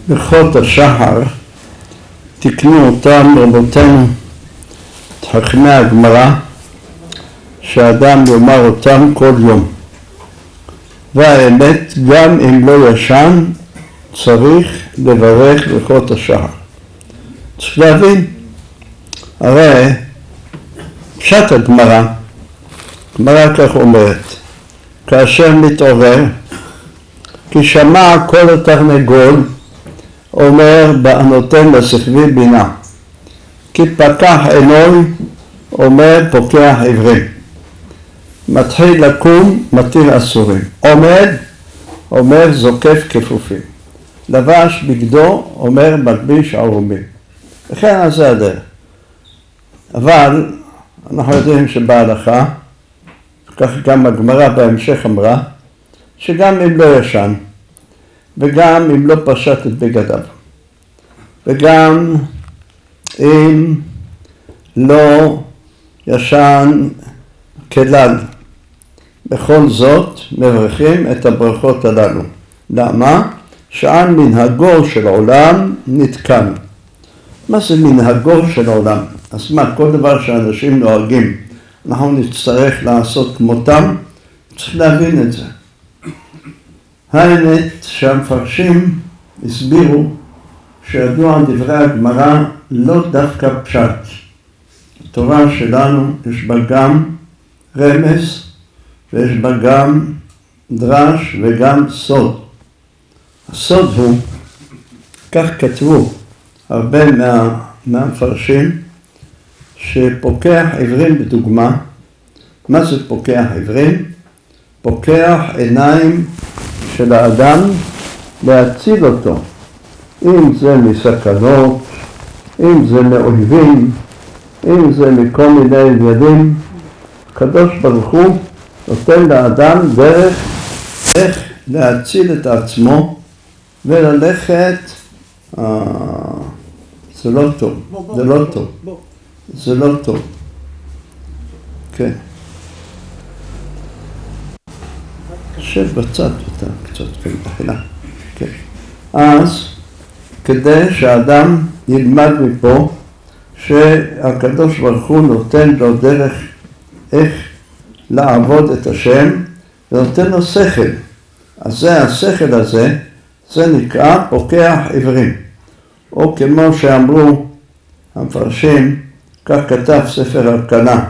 ברכות השחר תקנו אותם רבותינו חכמי הגמרא שאדם יאמר אותם כל יום, והאמת גם אם לא ישן צריך לברך ברכות השחר. צריך להבין, הרי פשט הגמרא כך אומרת, כאשר מתעורר כי שמע כל התרנגול אומר הנותן לשכבי בינה, כי פקח עינוי אומר פוקח עיוורים, מתחיל לקום מתיר אסורים, עומד אומר זוקף כפופים, לבש בגדו אומר מלביש ערומים, וכן על זה הדרך. אבל אנחנו יודעים שבהלכה, כך גם הגמרא בהמשך אמרה, שגם אם לא ישן וגם אם לא פשט את בגדיו וגם אם לא ישן כלל, בכל זאת מברכים את הברכות הללו. למה? שעל מנהגו של עולם נתקן. מה זה מנהגו של עולם? אז מה, כל דבר שאנשים נוהגים אנחנו נצטרך לעשות כמותם? צריך להבין את זה. האמת שהמפרשים הסבירו שידוע דברי הגמרא לא דווקא פשט. התורה שלנו יש בה גם רמז ויש בה גם דרש וגם סוד. הסוד הוא, כך כתבו הרבה מהמפרשים, שפוקח עיוורים בדוגמה. מה זה פוקח עיוורים? פוקח עיניים של האדם להציל אותו, אם זה מסכנות, אם זה מאויבים, אם זה מכל מיני ידים. הקדוש ברוך הוא נותן לאדם דרך איך להציל את עצמו וללכת. זה לא טוב, זה לא טוב, זה לא טוב. כן. שב בצד אותה קצת בחינה. כן. אז כדי שהאדם ילמד מפה שהקדוש ברוך הוא נותן לו דרך איך לעבוד את השם ונותן לו שכל. אז זה השכל הזה, זה נקרא פוקח עיוורים. או כמו שאמרו המפרשים, כך כתב ספר ארקנה,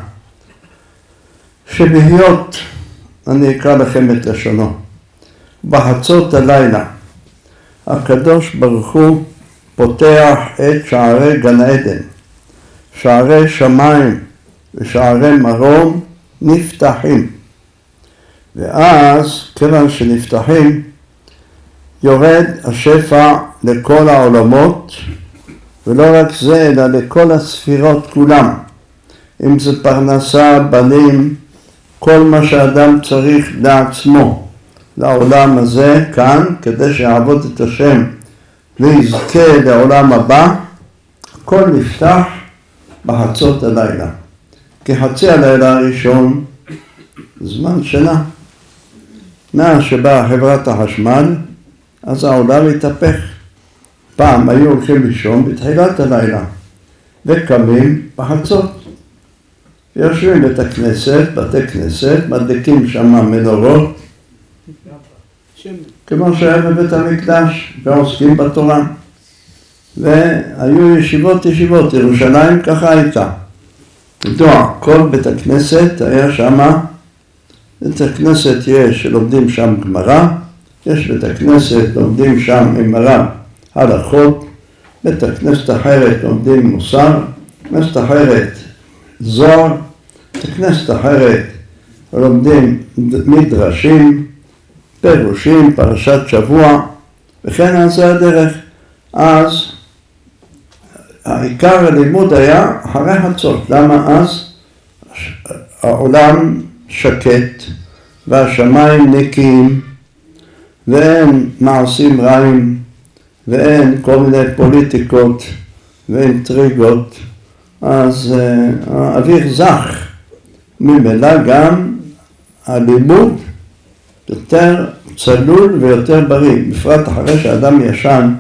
שבהיות, אני אקרא לכם את לשונו, בחצות הלילה הקדוש ברוך הוא פותח את שערי גן עדן, שערי שמיים ושערי מרום נפתחים, ואז כיוון שנפתחים יורד השפע לכל העולמות, ולא רק זה אלא לכל הספירות כולם, אם זה פרנסה, בנים, כל מה שאדם צריך לעצמו לעולם הזה כאן, כדי שיעבוד את השם ויזכה לעולם הבא. הכל נפתח בחצות הלילה. כחצי הלילה הראשון זמן שינה, מאז שבאה חברת החשמל אז העולם התהפך. פעם היו הולכים לישון בתחילת הלילה וקמים בחצות, יושבים בית הכנסת, בתי כנסת, מדליקים שם מנורות כמו שהיה בבית המקדש ועוסקים בתורה, והיו ישיבות, ירושלים ככה הייתה. ידוע, כל בית הכנסת היה שם, בית הכנסת יש שלומדים שם גמרא, יש בית הכנסת לומדים שם עם הרב הלכות, בית הכנסת אחרת לומדים מוסר, כנסת אחרת זוהר, כנסת אחרת לומדים מדרשים, פירושים, פרשת שבוע, וכן על זה הדרך. אז העיקר הלימוד היה אחרי חצות. למה? אז העולם שקט והשמיים נקיים ואין מעשים רעים ואין כל מיני פוליטיקות ואינטריגות, אז האוויר זך, ממילא גם הלימוד יותר צלול ויותר בריא, בפרט אחרי שאדם ישן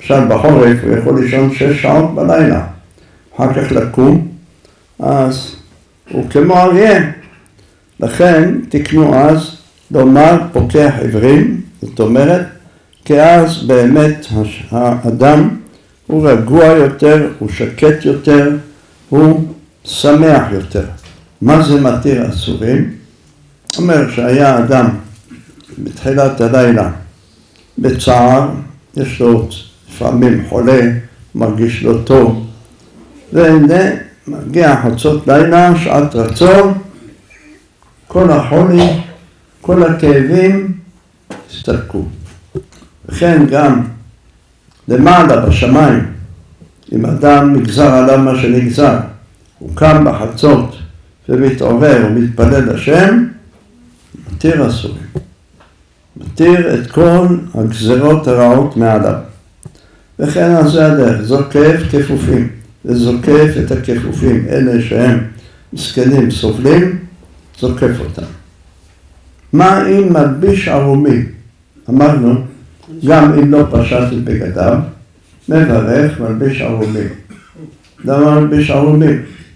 עכשיו בחורף הוא יכול לישון 6 שעות בלילה, אחר כך לקום, אז הוא כמו אריה. לכן תקנו אז לומר פוקח עיוורים, זאת אומרת, כי אז באמת האדם הוא רגוע יותר, הוא שקט יותר, הוא שמח יותר. מה זה מתיר אסורים? אומר שהיה אדם בתחילת הלילה בצער, יש לו לפעמים חולה, מרגיש לו טוב, והנה מגיע חצות לילה, שעת רצון, כל החולי, כל הכאבים הסתלקו. וכן גם למעלה בשמיים, אם אדם נגזר עליו מה שנגזר, הוא קם בחצות ומתעורר ומתפלל לשם, מתיר אסורים. מתיר את כל הגזרות הרעות מעליו. וכן על זה הדרך, זוקף כפופים, וזוקף את הכפופים, אלה שהם מסכנים, סובלים, זוקף אותם. מה אם מלביש ערומי? אמרנו, גם אם לא פשט את בגדיו, מברך מלביש ערומי. למה מלביש ערומי?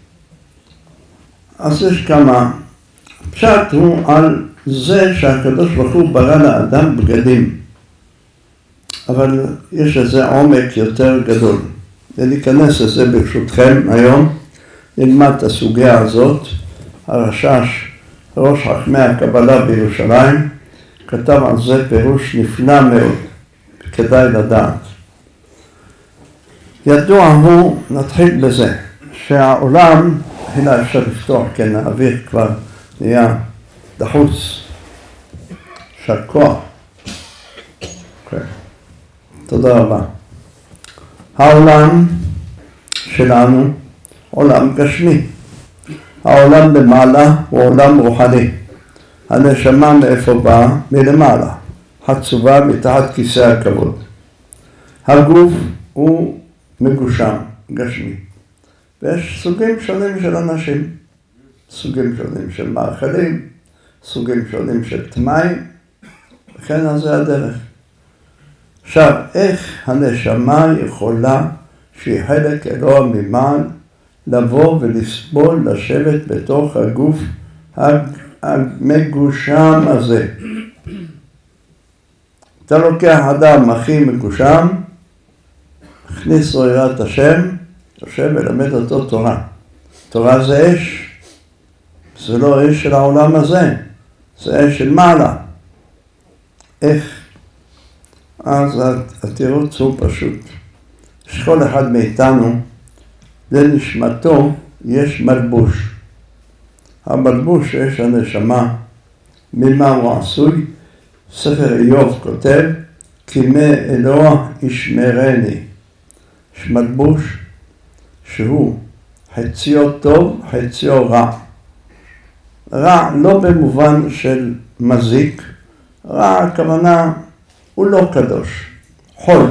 אז יש כמה. פשט הוא על זה שהקדוש ברוך הוא ברא לאדם בגדים. אבל יש איזה עומק יותר גדול. ולהיכנס לזה ברשותכם היום, נלמד את הסוגיה הזאת. הרש"ש, ראש חכמי הקבלה בירושלים, כתב על זה פירוש נפלא מאוד, כדאי לדעת. ידוע הוא, נתחיל בזה, שהעולם, הנה אפשר לפתוח, כן, האוויר כבר נהיה דחוץ, שקוע. Okay. תודה רבה. העולם שלנו, עולם גשמי. העולם למעלה הוא עולם רוחני. הנשמה מאיפה באה? מלמעלה. חצובה מתחת כיסא הכבוד. הגוף הוא מגושם, גשמי. ויש סוגים שונים של אנשים. סוגים שונים של מאכלים, סוגים שונים של תמיים, וכן על זה הדרך. עכשיו, איך הנשמה יכולה, שהיא חלק אלוה ממעל, לבוא ולסבול, לשבת בתוך הגוף המגושם הזה? אתה לוקח אדם הכי מגושם, הכניס לו יראת השם, יושב ולמד אותו תורה. תורה זה אש. זה לא אש של העולם הזה, זה אש של מעלה. איך? אז התירוץ הוא פשוט. שכל אחד מאיתנו, לנשמתו יש מלבוש. המלבוש שיש הנשמה, ממה הוא עשוי? ספר איוב כותב, כי מאלוה ישמרני. יש מלבוש שהוא חציו טוב, חציו רע. רע לא במובן של מזיק, רע הכוונה הוא לא קדוש, חול.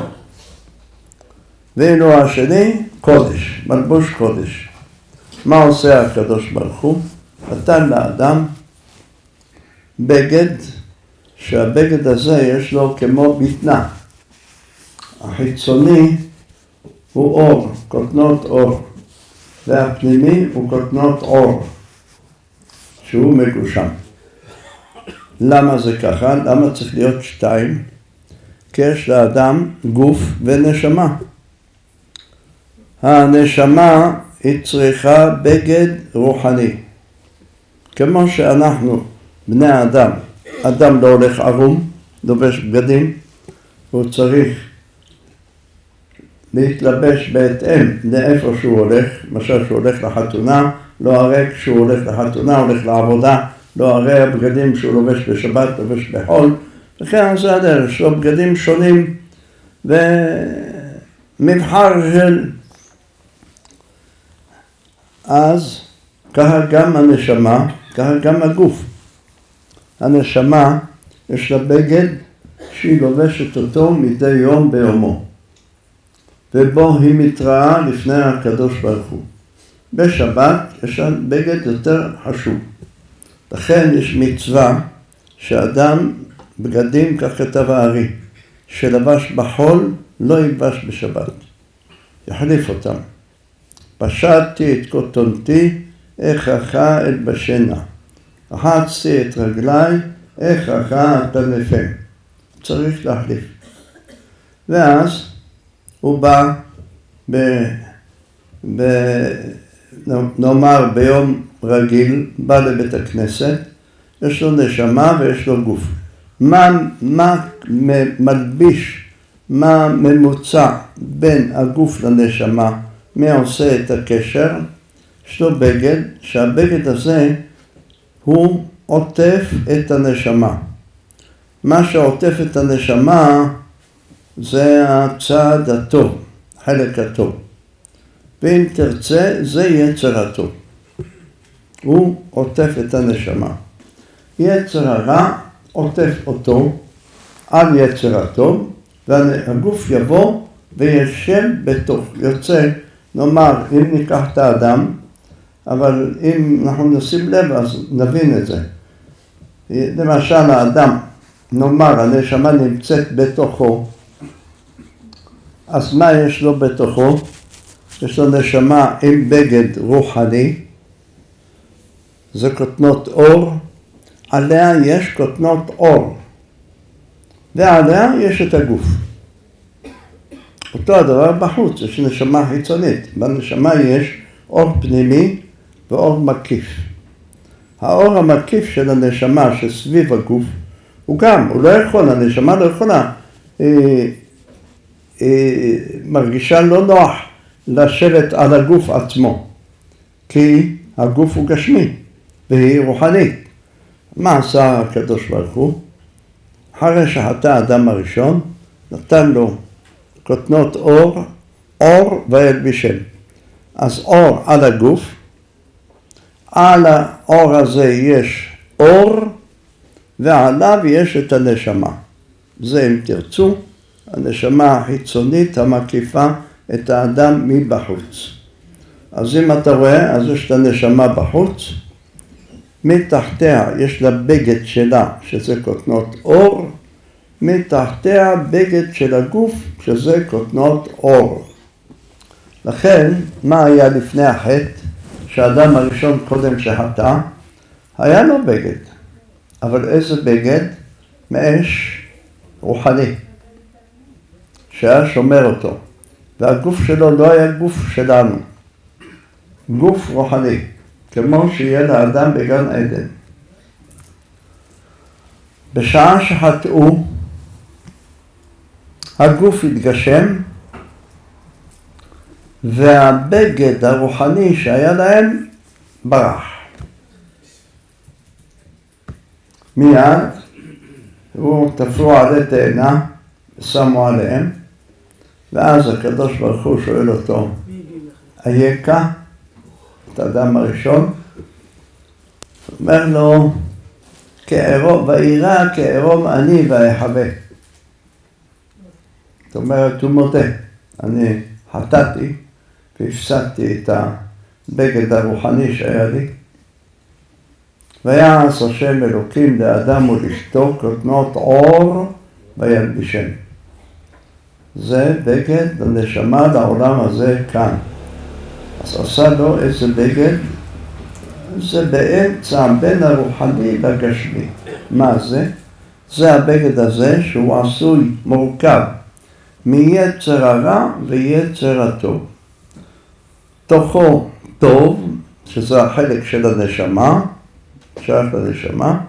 ואילו השני קודש, מלבוש קודש. מה עושה הקדוש ברוך הוא? נתן לאדם בגד, שהבגד הזה יש לו כמו בטנה. החיצוני הוא אור, כותנות אור, והפנימי הוא כותנות אור. שהוא מגושם. למה זה ככה? למה צריך להיות 2? כי יש לאדם גוף ונשמה. הנשמה היא צריכה בגד רוחני. כמו שאנחנו, בני האדם, אדם לא הולך ערום, לובש בגדים, הוא צריך להתלבש בהתאם לאיפה שהוא הולך, למשל שהוא הולך לחתונה, לא הרי כשהוא הולך לחתונה, הולך לעבודה, לא הרי הבגדים שהוא לובש בשבת, לובש בחול, וכן זה הדרך, יש לו בגדים שונים, ומבחר של... אז ככה גם הנשמה, ככה גם הגוף. הנשמה יש לה בגד שהיא לובשת אותו מדי יום ביומו, ובו היא מתראה לפני הקדוש ברוך הוא. בשבת יש לה בגד יותר חשוב. לכן יש מצווה שאדם בגדים, כך כתב הארי, שלבש בחול לא ילבש בשבת. יחליף אותם. פשטתי את כותונתי, איככה אלבשנה. רחצתי את רגליי, איככה אטלפם. צריך להחליף. ואז הוא בא נאמר ביום רגיל, בא לבית הכנסת, יש לו נשמה ויש לו גוף. מה מלביש, מה ממוצע בין הגוף לנשמה, מי עושה את הקשר? יש לו בגד, שהבגד הזה הוא עוטף את הנשמה. מה שעוטף את הנשמה זה הצד הטוב, חלק הטוב. ואם תרצה, זה יצר הטוב. הוא עוטף את הנשמה. יצר הרע עוטף אותו על יצר הטוב, והגוף יבוא וישב בתוך. יוצא, נאמר, אם ניקח את האדם, אבל אם אנחנו נשים לב, אז נבין את זה. למשל, האדם, נאמר, הנשמה נמצאת בתוכו, אז מה יש לו בתוכו? יש לו נשמה עם בגד רוחני, זה כותנות אור, עליה יש כותנות אור, ועליה יש את הגוף. אותו הדבר בחוץ, יש נשמה חיצונית, בנשמה יש אור פנימי ואור מקיף. האור המקיף של הנשמה שסביב הגוף, הוא גם, הוא לא יכול, הנשמה לא יכולה, מרגישה לא נוח לשבת על הגוף עצמו, כי הגוף הוא גשמי והיא רוחנית. מה עשה הקדוש ברוך הוא? אחרי שחטא האדם הראשון, נתן לו כותנות אור וילבישם. אז אור על הגוף, על האור הזה יש אור, ועליו יש את הנשמה. זה אם תרצו, הנשמה החיצונית המקיפה את האדם מבחוץ. אז אם אתה רואה, אז יש את הנשמה בחוץ, מתחתיה יש לה בגד שלה, שזה כותנות אור, מתחתיה בגד של הגוף, שזה כותנות אור. לכן, מה היה לפני החטא? שהאדם הראשון קודם שחטא, היה לו בגד. אבל איזה בגד? מאש רוחני, שהיה שומר אותו. והגוף שלו לא היה גוף שלנו, גוף רוחני, כמו שיהיה לאדם בגן עדן. בשעה שחטאו, הגוף התגשם, והבגד הרוחני שהיה להם ברח. מיד הוא תפרו עלי תאנה ושמו עליהם, ואז הקדוש ברוך הוא שואל אותו, אייכה? את האדם הראשון, אומר לו, ואירא כערום אני ואחווה. זאת אומרת, הוא מודה, אני חטאתי והפסדתי את הבגד הרוחני שהיה לי. ויעש השם אלוקים לאדם ולאשתו כותנות אור וילבישם. זה בגד לנשמה לעולם הזה כאן. אז עשה לו איזה בגד, זה באמצע בין הרוחני לגשמי. מה זה? זה הבגד הזה שהוא עשוי מורכב מיצר הרע ויצר הטוב. תוכו טוב, שזה החלק של הנשמה, שייך לנשמה,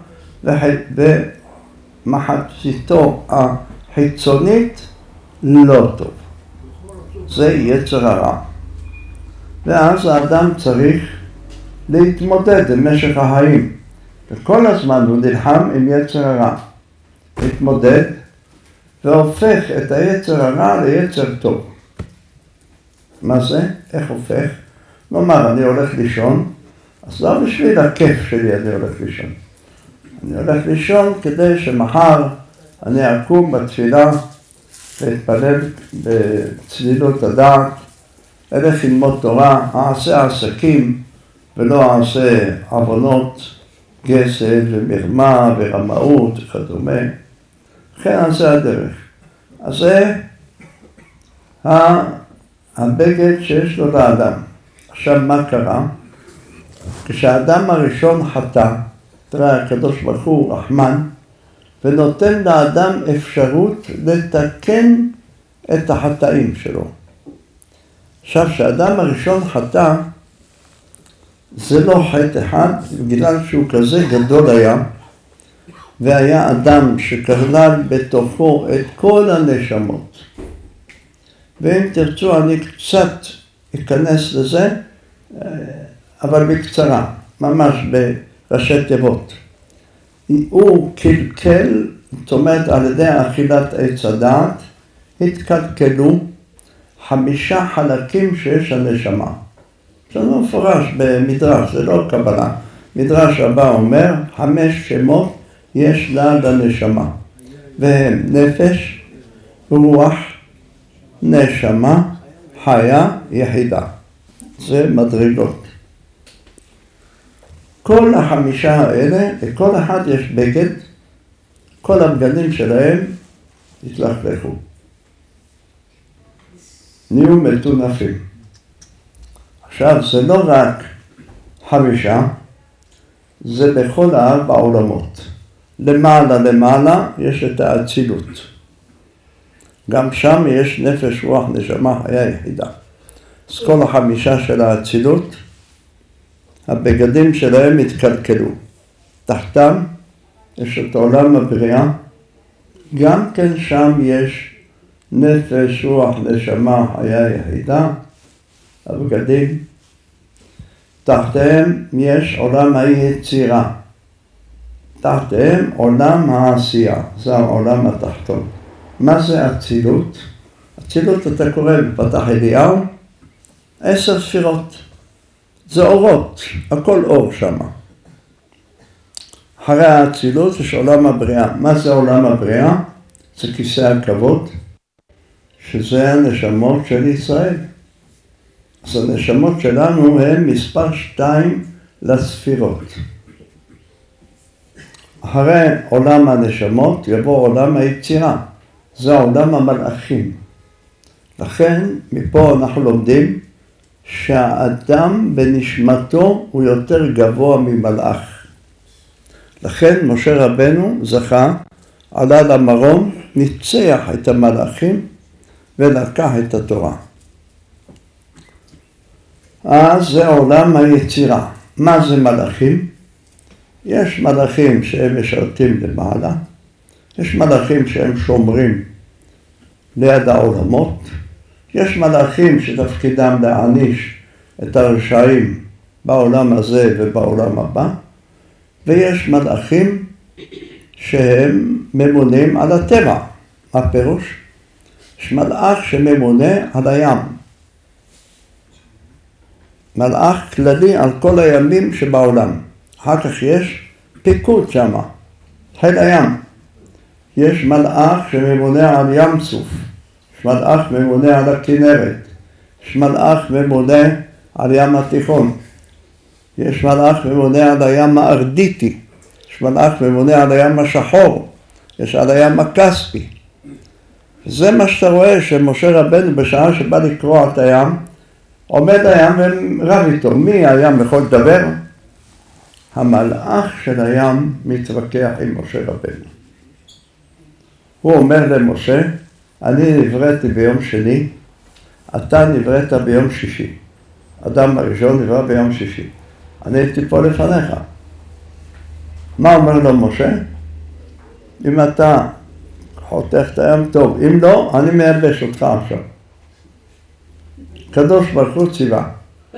ומחציתו החיצונית לא טוב. זה יצר הרע. ואז האדם צריך להתמודד במשך החיים. וכל הזמן הוא נלחם עם יצר הרע. להתמודד והופך את היצר הרע ליצר טוב. מה זה? איך הופך? נאמר, אני הולך לישון, אז לא בשביל הכיף שלי אני הולך לישון. אני הולך לישון כדי שמחר אני אקום בתפילה ואתפלל בצלילות הדעת, אלך ללמוד תורה, אעשה עסקים ולא אעשה עוונות, גזל ומרמה ורמאות וכדומה. לכן זה הדרך. אז זה הבגד שיש לו לאדם. עכשיו מה קרה? כשהאדם הראשון חטא, תראה, הקדוש ברוך הוא רחמן, ונותן לאדם אפשרות לתקן את החטאים שלו. עכשיו, כשהאדם הראשון חטא, זה לא חטא אחד, בגלל שהוא כזה גדול היה, והיה אדם שכלל בתוכו את כל הנשמות. ואם תרצו, אני קצת אכנס לזה, אבל בקצרה, ממש בראשי תיבות. הוא קלקל, זאת אומרת, על ידי אכילת עץ הדעת, התקלקלו 5 חלקים שיש הנשמה. זה לא מפורש במדרש, זה לא קבלה. מדרש הבא אומר, 5 שמות יש לה לנשמה. והם נפש, רוח, נשמה, חיה, יחידה. זה מדרגות. כל 5 האלה, לכל אחד יש בגד, כל הבגדים שלהם התלכלכו. נהיו מטונפים. עכשיו, זה לא רק 5, זה בכל 4 עולמות. למעלה יש את האצילות. גם שם יש נפש, רוח, נשמה, חיה, יחידה. אז כל 5 של האצילות, הבגדים שלהם התקלקלו. תחתם יש את עולם הבריאה, גם כן שם יש נפש, רוח, נשמה, חיה, יחידה, הבגדים. תחתיהם יש עולם היצירה. תחתיהם עולם העשייה, זה העולם התחתון. מה זה אצילות? אצילות אתה קורא בפתח אליהו, 10 ספירות. זה אורות, הכל אור שם. אחרי האצילות יש עולם הבריאה. מה זה עולם הבריאה? זה כיסא הכבוד, שזה הנשמות של ישראל. אז הנשמות שלנו הן מספר 2 לספירות. אחרי עולם הנשמות יבוא עולם היצירה. זה עולם המלאכים. לכן מפה אנחנו לומדים שהאדם בנשמתו הוא יותר גבוה ממלאך. לכן משה רבנו זכה, עלה למרום, ניצח את המלאכים ולקח את התורה. אז זה עולם היצירה. מה זה מלאכים? יש מלאכים שהם משרתים למעלה, יש מלאכים שהם שומרים ליד העולמות, יש מלאכים שתפקידם להעניש את הרשעים בעולם הזה ובעולם הבא, ויש מלאכים שהם ממונים על הטבע. מה פירוש? יש מלאך שממונה על הים. מלאך כללי על כל הימים שבעולם. אחר כך יש פיקוד שם, חיל הים. יש מלאך שממונה על ים סוף. יש מלאך ממונה על הכנרת. יש מלאך ממונה על ים התיכון. יש מלאך ממונה על הים הארדיטי. יש מלאך ממונה על הים השחור. יש על הים הכספי. זה מה שאתה רואה שמשה רבנו בשעה שבא לקרוע את הים, עומד הים ורב איתו. מי הים יכול לדבר? המלאך של הים מתווכח עם משה רבנו. הוא אומר למשה, אני נבראתי ביום שני, אתה נבראת ביום שישי. אדם הראשון נברא ביום שישי. אני הייתי פה לפניך. מה אומר לו משה? אם אתה חותך את הים טוב, אם לא, אני מייבש אותך עכשיו. קדוש ברוך הוא ציווה.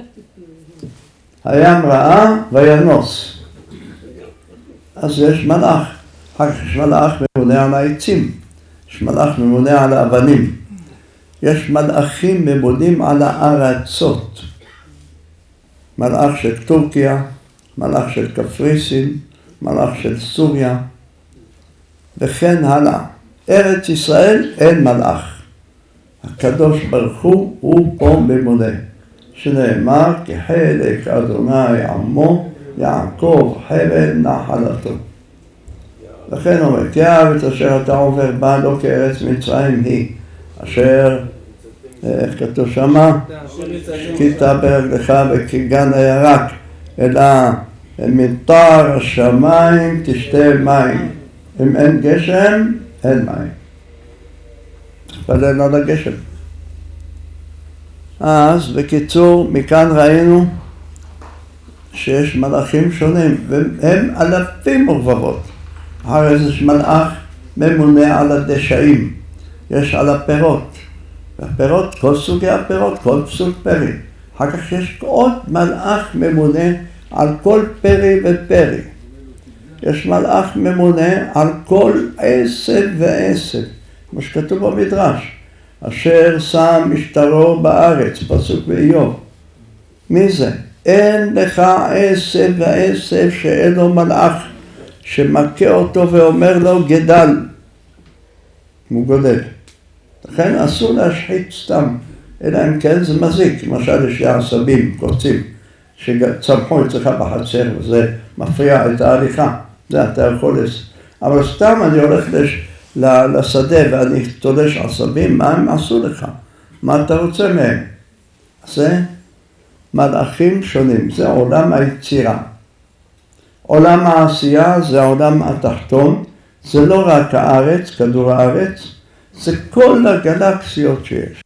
הים ראה וינוס. אז יש מלאך. אחר כך יש מלאך ממונה על העצים. יש מלאך ממונה על האבנים. יש מלאכים ממונים על הארצות. מלאך של טורקיה, מלאך של קפריסין, מלאך של סוריה, וכן הלאה. ארץ ישראל אין מלאך. הקדוש ברוך הוא פה ממונה. שנאמר, כחלק אדוני עמו, יעקב חבל נחלתו. לכן אומר, כי הארץ אשר אתה עובר בה לא כארץ מצרים היא, אשר, איך כתוב שמה? כי תעבר לך וכגן הירק, אלא מטר השמיים תשתה מים. אם אין גשם, אין מים. תפלל על הגשם. אז בקיצור, מכאן ראינו שיש מלאכים שונים, והם אלפים ורבבות. אחרי זה יש מלאך ממונה על הדשאים, יש על הפירות. והפירות, כל סוגי הפירות, כל סוג פרי. אחר כך יש עוד מלאך ממונה על כל פרי ופרי. יש מלאך ממונה על כל עשב ועשב, כמו שכתוב במדרש, אשר שם משטרו בארץ, פסוק באיוב. מי זה? אין לך עשב ועשב שאין לו מלאך שמכה אותו ואומר לו גדל. הוא גודל. לכן אסור להשחית סתם, אלא אם כן זה מזיק. למשל יש עשבים, קוצים, שצמחו אצלך בחצר וזה מפריע את ההליכה. זה אתה יכול לס... אבל סתם אני הולך לשדה ואני תולש עשבים, מה הם עשו לך? מה אתה רוצה מהם? זה מלאכים שונים, זה עולם היצירה. עולם העשייה זה העולם התחתון, זה לא רק הארץ, כדור הארץ, זה כל הגלקסיות שיש.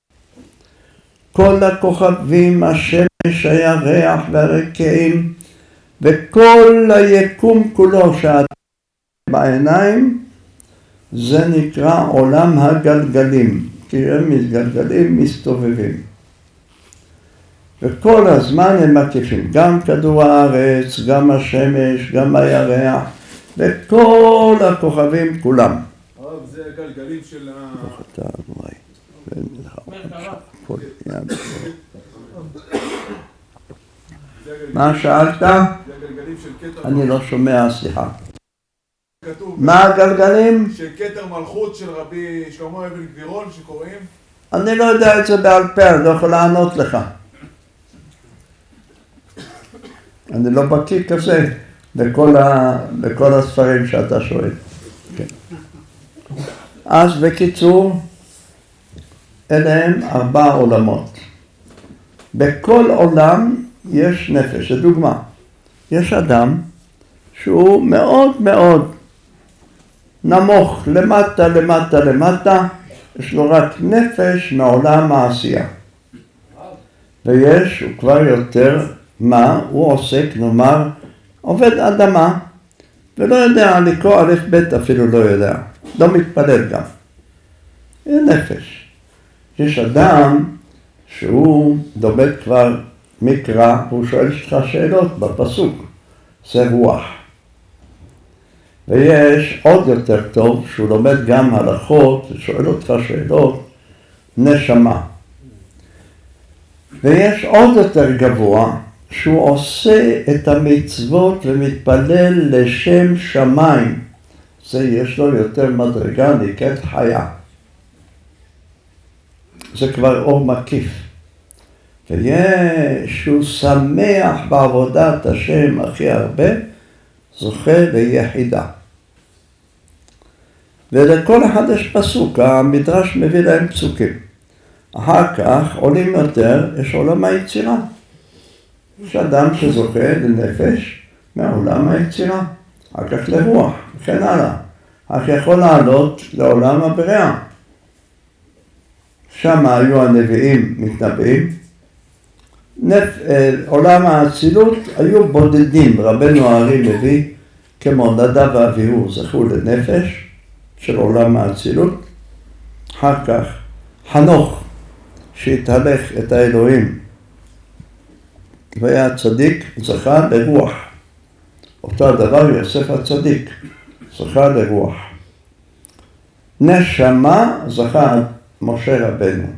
כל הכוכבים, השמש, הירח והרקיעים, וכל היקום כולו שאת בעיניים, זה נקרא עולם הגלגלים, כי הם מתגלגלים, מסתובבים. וכל הזמן הם מקיפים, גם כדור הארץ, גם השמש, גם הירח, וכל הכוכבים כולם. זה הגלגלים של מה שאלת? אני לא שומע, סליחה. מה הגלגלים? של כתר מלכות של רבי שלמה אבן גבירול שקוראים? אני לא יודע את זה בעל פה, אני לא יכול לענות לך. אני לא בקיא כזה בכל הספרים שאתה שואל. כן. אז בקיצור, אלה הם 4 עולמות. בכל עולם יש נפש. לדוגמה, יש אדם שהוא מאוד מאוד נמוך, למטה, למטה, למטה, יש לו רק נפש מעולם העשייה. ויש, הוא כבר יותר, מה? הוא עוסק, נאמר, עובד אדמה, ולא יודע לקרוא א' ב' אפילו לא יודע, לא מתפלל גם. זה נפש. יש אדם שהוא לומד כבר מקרא, והוא שואל לך שאלות בפסוק, זה רוח. ויש עוד יותר טוב, שהוא לומד גם הלכות, ושואל אותך שאלות, נשמה. ויש עוד יותר גבוה, שהוא עושה את המצוות ומתפלל לשם שמיים. זה יש לו יותר מדרגה, נקראת חיה. זה כבר אור מקיף. ויש שהוא שמח בעבודת השם הכי הרבה, זוכה ליחידה. ולכל אחד יש פסוק, המדרש מביא להם פסוקים. אחר כך עולים יותר, יש עולם היצירה. יש אדם שזוכה לנפש מעולם היצירה, אחר כך לרוח, וכן הלאה. אך יכול לעלות לעולם הבריאה. שם היו הנביאים מתנבאים. עולם האצילות היו בודדים, רבנו הארי מביא, כמו נדב ואביהו זכו לנפש של עולם האצילות. אחר כך חנוך שהתהלך את האלוהים והיה צדיק, זכה לרוח. אותו הדבר יוסף הצדיק, זכה לרוח. נשמה זכה משה רבנו.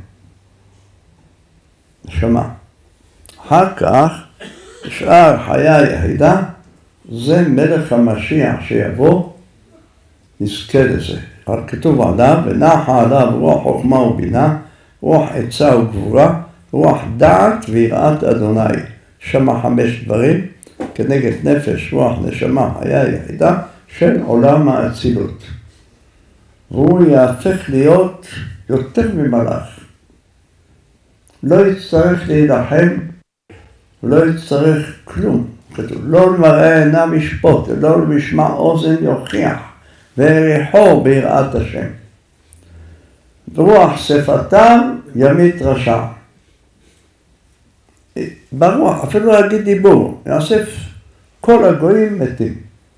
נשמה. אחר כך, שאר חיה יחידה, זה מלך המשיח שיבוא, נזכה לזה. אבל כתוב עליו, ונחה עליו רוח חוכמה ובינה, רוח עצה וגבורה, רוח דעת ויראת אדוני. שמה 5 דברים, כנגד נפש, רוח, נשמה, חיה יחידה, של עולם האצילות. והוא יהפך להיות יותר ממלאך. לא יצטרך להילחם, לא יצטרך כלום. כתוב, לא למראה עיניו ישפוט, ולא למשמע אוזן יוכיח, ויריחו ביראת השם. ברוח שפתיו ימית רשע. ברוח, אפילו לא יגיד דיבור, יאסף כל הגויים מתים.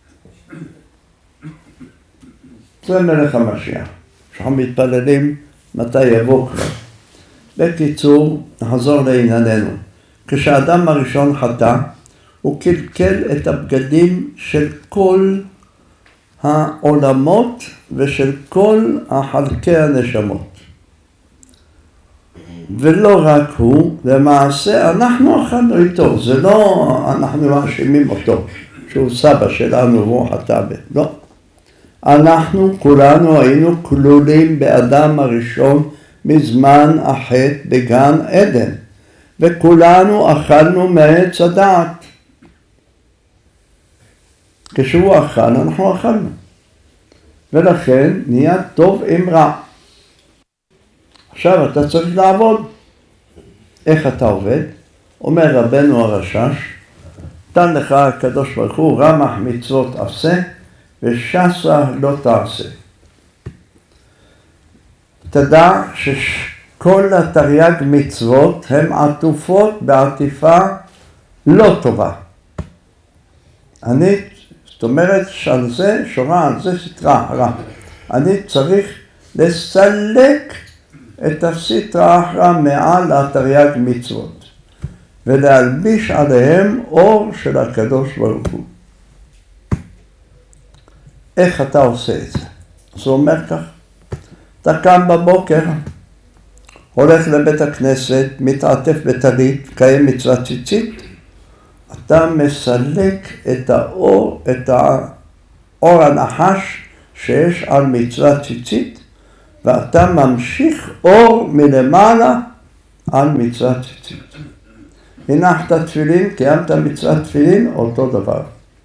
זה מלך המשיח, שאנחנו מתפללים מתי יבוא כבר. בקיצור, נחזור לענייננו. כשהאדם הראשון חטא, הוא קלקל את הבגדים של כל העולמות ושל כל חלקי הנשמות. ולא רק הוא, למעשה אנחנו אכלנו איתו, זה לא אנחנו מאשימים אותו, שהוא סבא שלנו והוא חטא בו, לא. אנחנו כולנו היינו כלולים באדם הראשון מזמן החטא בגן עדן, וכולנו אכלנו מעץ הדעת. כשהוא אכל, אנחנו אכלנו. ולכן נהיה טוב עם רע. עכשיו אתה צריך לעבוד. איך אתה עובד? אומר רבנו הרשש, תן לך הקדוש ברוך הוא רמח מצוות עשה ושסה לא תעשה. תדע שכל התרי"ג מצוות הן עטופות בעטיפה לא טובה. זאת אומרת שעל זה שורה, על זה סטרה רע. אני צריך לסלק את הסטרה הרע מעל התרי"ג מצוות ולהלביש עליהם אור של הקדוש ברוך הוא. איך אתה עושה את זה? זה אומר כך, אתה קם בבוקר, הולך לבית הכנסת, מתעטף בטלית, קיים מצוות ציצית, אתה מסלק את האור, את האור הנחש שיש על מצוות ציצית, ואתה ממשיך אור מלמעלה על מצוות ציצית. הנחת תפילין, קיימת מצוות תפילין, אותו דבר.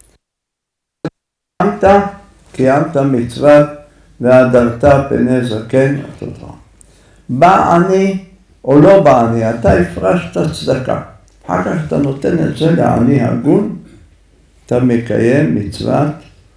קיימת מצוות והדרת פני זקן, אותו דבר. בא אני או לא בא אני, אתה הפרשת צדקה. אחר כך אתה נותן את זה לעני הגון, אתה מקיים מצוות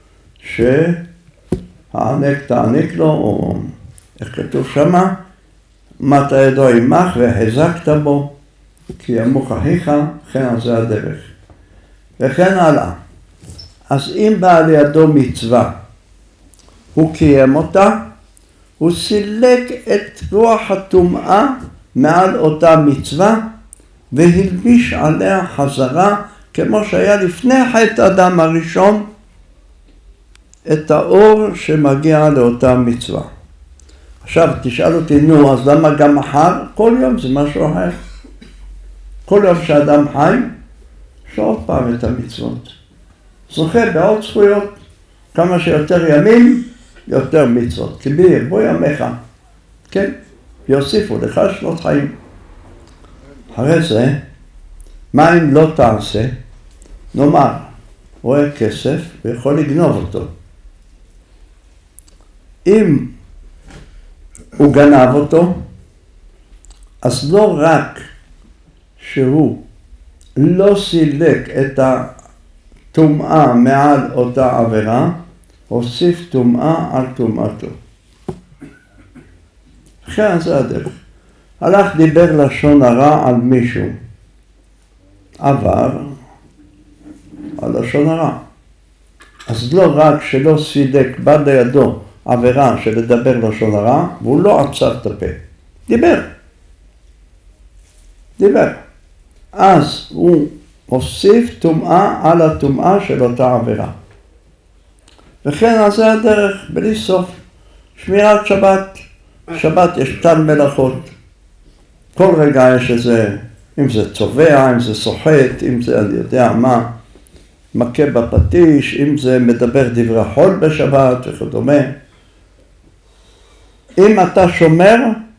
שהענק תעניק לו, או איך כתוב שמה, מת ידו עמך והחזקת בו, כי ימוך אחיך, כן על זה הדרך. וכן הלאה. אז אם בא לידו מצווה, הוא קיים אותה, הוא סילק את רוח הטומאה מעל אותה מצווה, והלביש עליה חזרה, כמו שהיה לפני חטא אדם הראשון, את האור שמגיע לאותה מצווה. עכשיו תשאל אותי, נו, אז למה גם מחר? כל יום זה משהו אחר. כל יום שאדם חי, יש עוד פעם את המצוות. זוכה בעוד זכויות, כמה שיותר ימים, יותר מצוות. כי בירבו ימיך, כן? יוסיפו לך שנות חיים. אחרי זה, מה אם לא תעשה? נאמר, רואה כסף ויכול לגנוב אותו. אם הוא גנב אותו, אז לא רק שהוא לא סילק את הטומאה מעל אותה עבירה, הוסיף טומאה על טומאתו. כן, זה הדרך. הלך דיבר לשון הרע על מישהו. עבר על לשון הרע. אז לא רק שלא סילק, בא לידו עבירה של לדבר לשון הרע, והוא לא עצר את הפה. דיבר. אז הוא הוסיף טומאה על הטומאה של אותה עבירה. וכן, אז זה הדרך, בלי סוף. שמירת שבת. שבת יש תן מלאכות. כל רגע יש איזה, אם זה צובע, אם זה סוחט, אם זה אני יודע מה, מכה בפטיש, אם זה מדבר דברי חול בשבת וכדומה. אם אתה שומר,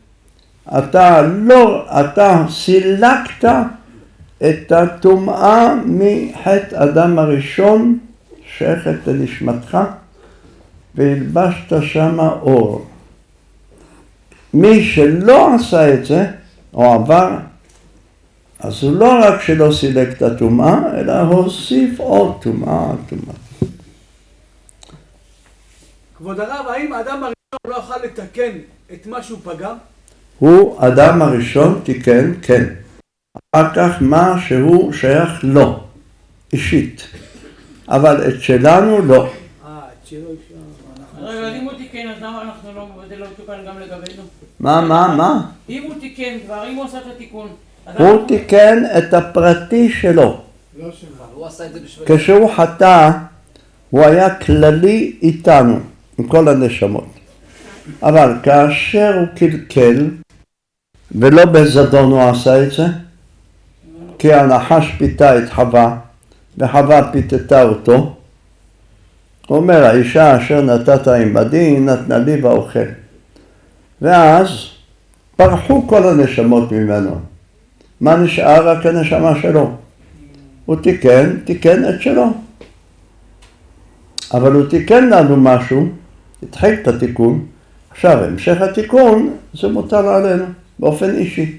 אתה סילקת את הטומאה מחטא אדם הראשון, שייכת לנשמתך, והלבשת שם אור. מי שלא עשה את זה, או עבר, אז הוא לא רק שלא סילק את הטומאה, אלא הוסיף עוד טומאה. כבוד הרב, האם האדם הראשון לא יכול לתקן את מה שהוא פגם? הוא, אדם הראשון, תיקן, כן. אחר כך מה שהוא שייך לו, אישית. אבל את שלנו לא. את שלו אפשר. רגע, אם הוא תיקן, אז למה אנחנו לא, זה לא תוקן גם לגבינו? מה? אם הוא תיקן כבר, אם הוא עשה את התיקון. הוא תיקן את הפרטי שלו. לא שלך. הוא עשה את זה בשביל... כשהוא חטא, הוא היה כללי איתנו, עם כל הנשמות. אבל כאשר הוא קלקל, ולא בזדון הוא עשה את זה, כי הנחש פיתה את חווה, וחווה פיתתה אותו, הוא אומר, האישה אשר נתת עמדי, היא נתנה לי ואוכל. ואז פרחו כל הנשמות ממנו. מה נשאר? רק הנשמה שלו. הוא תיקן את שלו. אבל הוא תיקן לנו משהו, התחיל את התיקון, עכשיו המשך התיקון זה מוטל עלינו באופן אישי.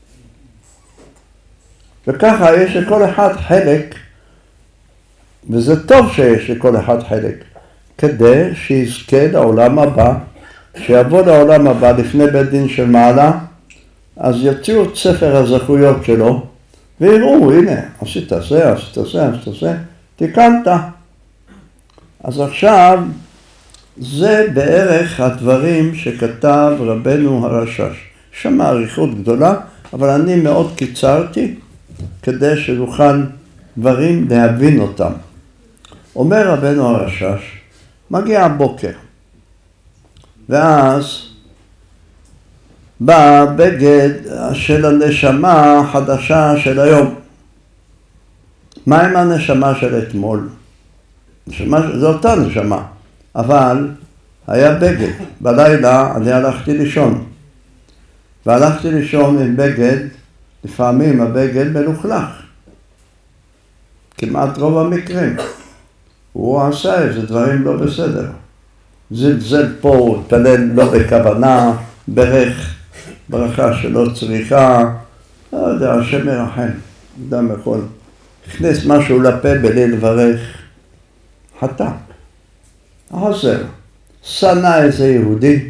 וככה יש לכל אחד חלק, וזה טוב שיש לכל אחד חלק, כדי שיזכה לעולם הבא, שיבוא לעולם הבא לפני בית דין של מעלה, אז יוציאו את ספר הזכויות שלו, ויראו, הנה, עשית זה, תיקנת. אז עכשיו, זה בערך הדברים שכתב רבנו הרשש. שם אריכות גדולה, אבל אני מאוד קיצרתי, כדי שנוכל דברים להבין אותם. אומר רבנו הרשש, מגיע הבוקר, ואז בא בגד של הנשמה החדשה של היום. מה עם הנשמה של אתמול? זו אותה נשמה, אבל היה בגד. בלילה אני הלכתי לישון, והלכתי לישון עם בגד, לפעמים הבגד מלוכלך, כמעט רוב המקרים. הוא עשה איזה דברים לא בסדר. זלזל פה, תלל לא בכוונה, ברך, ברכה שלא צריכה, לא יודע, השם מרחם, אדם יכול. הכניס משהו לפה בלי לברך, חטא, עוזר, שנא איזה יהודי,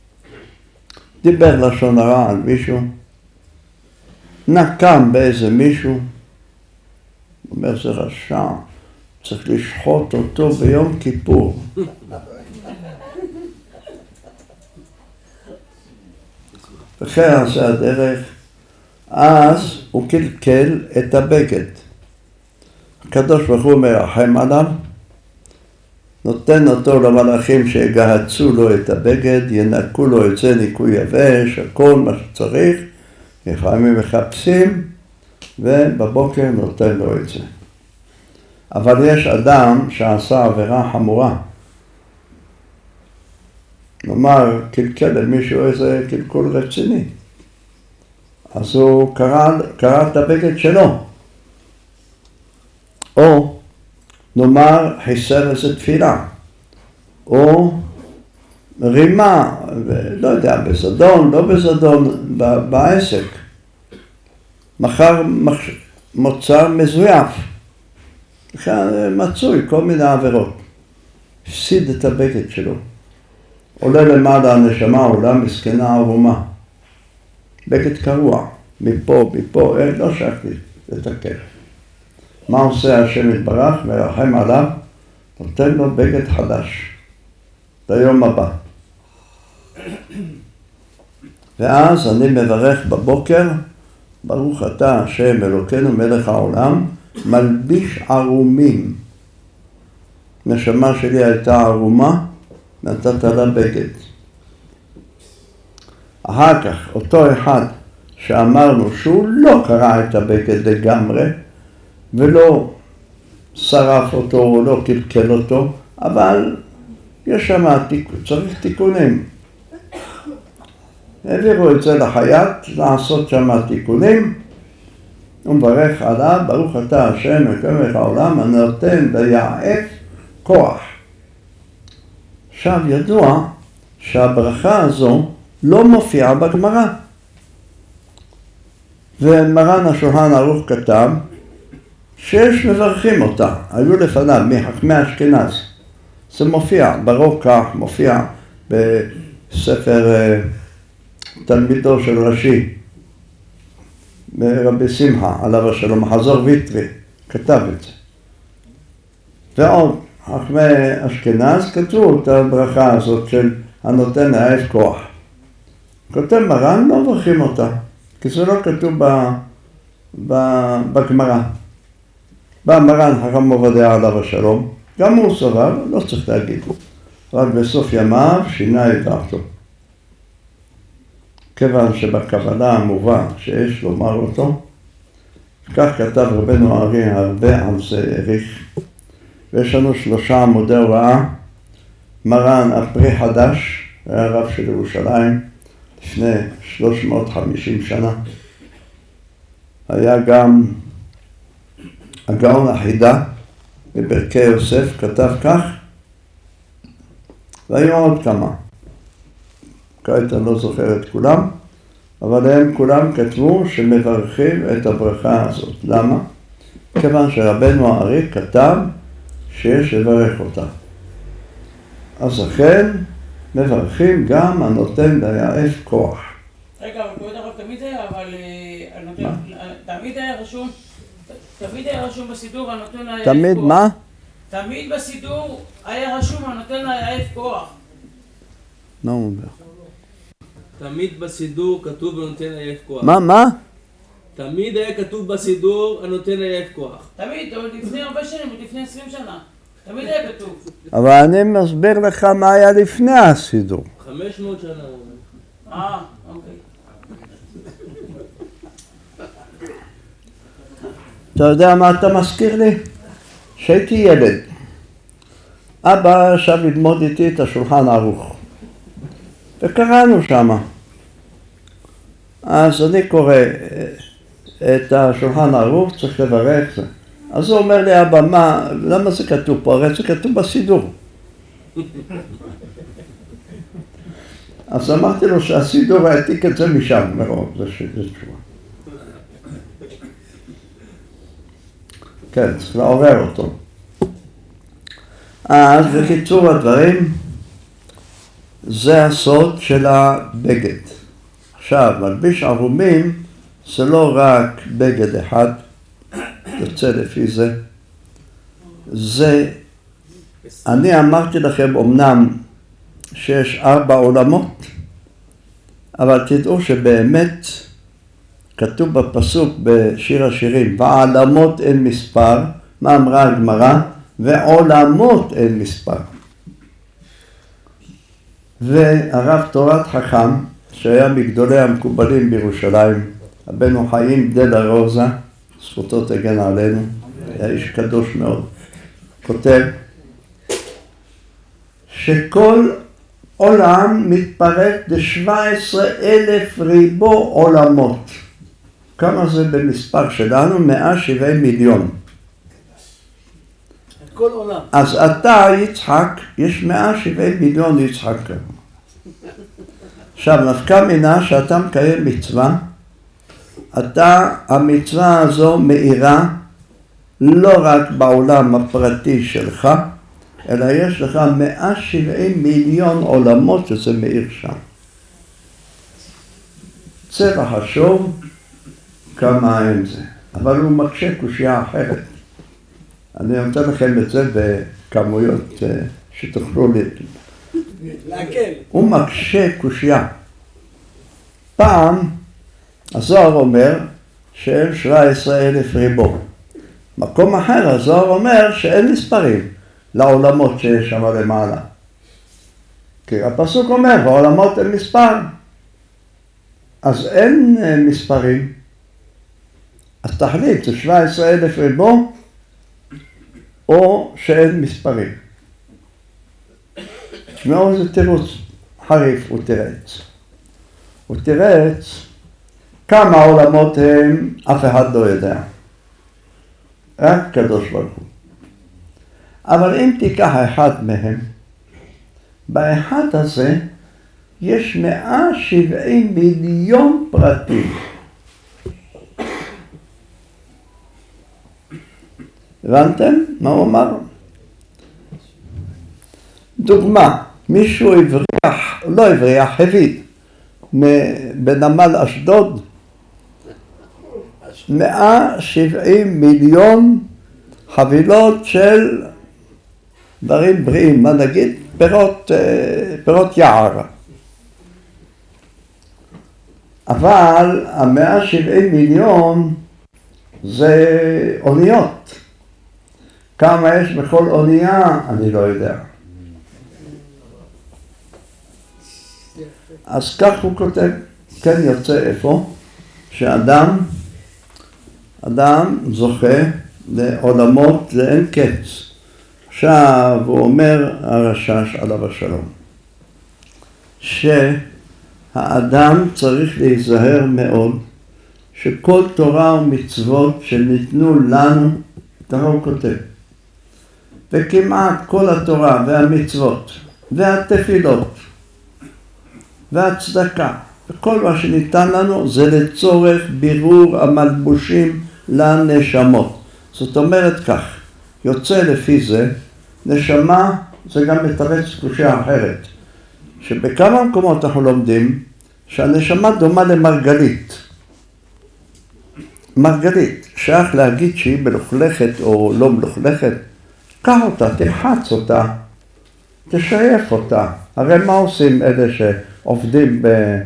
דיבר לשון הרע על מישהו, נקם באיזה מישהו, אומר זה רשע, צריך לשחוט אותו ביום כיפור. וכן זה הדרך, אז הוא קלקל את הבגד. הקדוש ברוך הוא מרחם עליו, נותן אותו למלאכים שיגהצו לו את הבגד, ינקו לו את זה ניקוי יבש, הכל מה שצריך, לפעמים מחפשים, ובבוקר נותן לו את זה. אבל יש אדם שעשה עבירה חמורה. נאמר, קלקל למישהו איזה קלקול רציני. אז הוא קרא את הבגד שלו. או נאמר, חיסר איזה תפילה. או רימה, לא יודע, בזדון, לא בזדון, בעסק. מחר מוצר מזויף. מצוי כל מיני עבירות. הפסיד את הבגד שלו. עולה למעלה הנשמה, עולה מסכנה ערומה. בגד קרוע, מפה, לא שייך לתקף. מה עושה השם יתברך? מרחם עליו, נותן לו בגד חדש, ליום הבא. ואז אני מברך בבוקר, ברוך אתה השם אלוקינו מלך העולם, מלביש ערומים. נשמה שלי הייתה ערומה, נתת לה בגד. אחר כך, אותו אחד שאמרנו שהוא לא קרא את הבגד לגמרי, ולא שרף אותו או לא קלקל אותו, אבל יש שם, צריך תיקונים. העבירו את זה לחייט, לעשות שם תיקונים, הוא מברך עליו, ברוך אתה השם מלך העולם, הנותן ויעף כוח. עכשיו ידוע שהברכה הזו לא מופיעה בגמרא. ומרן השולחן ערוך כתב שיש מברכים אותה, היו לפניו מחכמי אשכנז. זה מופיע ברוקח, מופיע בספר תלמידו של רש"י, רבי שמחה, עליו השלום, חזור ויטרי, כתב את זה. ועוד, חכמי אשכנז כתבו את הברכה הזאת של הנותן העף כוח. כותב מרן, לא מברכים אותה, כי זה לא כתוב בגמרא. בא מרן חכם עובדיה עליו השלום, גם הוא סבר, לא צריך להגיד, רק בסוף ימיו שינה את דעתו. כיוון שבקבלה מובן שיש לומר אותו, כך כתב רבנו הארי הרבה על זה העריך, ויש לנו 3 עמודי הוראה. מרן הפרי חדש, היה רב של ירושלים לפני 350 שנה. היה גם הגאון החידה בברכי יוסף, כתב כך, והיו עוד כמה. כעת אני לא זוכר את כולם, אבל הם כולם כתבו שמברכים את הברכה הזאת. למה? כיוון שרבנו הארי כתב שיש לברך אותה. אז לכן מברכים גם הנותן ליעף כוח. רגע, אבל כבוד הרב תמיד היה, אבל תמיד היה רשום בסידור הנותן ליעף כוח. תמיד מה? תמיד בסידור היה רשום הנותן ליעף כוח. לא אומר. תמיד בסידור כתוב הנותן ליעף כוח. מה? תמיד היה כתוב בסידור הנותן ליעף כוח. תמיד, עוד לפני הרבה שנים, עוד לפני 20 שנה. תמיד היה כתוב. אבל אני מסביר לך מה היה לפני הסידור. 500 שנה. אוקיי. אתה יודע מה אתה מזכיר לי? שהייתי ילד. אבא ישב ללמוד איתי את השולחן ערוך. וקראנו שמה. אז אני קורא את השולחן ערוך, צריך לברך זה. אז הוא אומר לי, אבא, למה זה כתוב פה? הרי זה כתוב בסידור. אז אמרתי לו שהסידור העתיק את זה משם, מרוב, זה תשובה. כן, צריך לעורר אותו. אז בקיצור הדברים, זה הסוד של הבגד. עכשיו, מלביש ערומים זה לא רק בגד אחד, יוצא לפי זה. אני אמרתי לכם אמנם שיש 4 עולמות, אבל תדעו שבאמת כתוב בפסוק בשיר השירים, ועלמות אין מספר, מה אמרה הגמרא? ועולמות אין מספר. והרב תורת חכם, שהיה מגדולי המקובלים בירושלים, רבנו חיים דלה רוזה, זכותו תגן עלינו, היה איש קדוש מאוד, כותב שכל עולם מתפרק ל17,000 ריבו עולמות. כמה זה במספר שלנו? 170 מיליון. כל עולם. אז אתה, יצחק, יש 170 מיליון יצחק. עכשיו, נפקא מינה שאתה מקיים מצווה, המצווה הזו מאירה לא רק בעולם הפרטי שלך, אלא יש לך 170 מיליון עולמות שזה מאיר שם. צבע חשוב, כמה אין זה, אבל הוא מקשה קושייה אחרת. אני נותן לכם את זה בכמויות שתוכלו להקל. הוא מקשה קושייה. פעם, הזוהר אומר שאין 17,000 ריבו. מקום אחר, הזוהר אומר שאין מספרים לעולמות שיש שם למעלה. כי הפסוק אומר, בעולמות אין מספר. אז אין מספרים. אז תחליט, זה 17,000 ריבו, או שאין מספרים. תשמעו איזה תירוץ חריף, הוא תירץ. הוא תירץ כמה עולמות הם, אף אחד לא יודע. רק קדוש ברוך הוא. אבל אם תיקח אחד מהם, באחד הזה יש 170 מיליון פרטים. הבנתם מה הוא אמר? דוגמה, מישהו הבריח, לא הבריח, הביא בנמל אשדוד 170 מיליון חבילות של דברים בריאים, מה נגיד? פירות יער. אבל 170 מיליון זה אוניות. כמה יש בכל אונייה? אני לא יודע. אז כך הוא כותב, כן יוצא איפה, שאדם זוכה לעולמות לאין קץ. עכשיו הוא אומר הרש"ש עליו השלום, שהאדם צריך להיזהר מאוד שכל תורה ומצוות שניתנו לנו, ככה הוא כותב, וכמעט כל התורה והמצוות והתפילות והצדקה וכל מה שניתן לנו זה לצורך בירור המלבושים לנשמות. זאת אומרת כך, יוצא לפי זה, נשמה זה גם מתרץ קושיה אחרת, שבכמה מקומות אנחנו לומדים שהנשמה דומה למרגלית. מרגלית, שייך להגיד שהיא מלוכלכת או לא מלוכלכת, קח אותה, תלחץ אותה, תשייף אותה. הרי מה עושים אלה שעובדים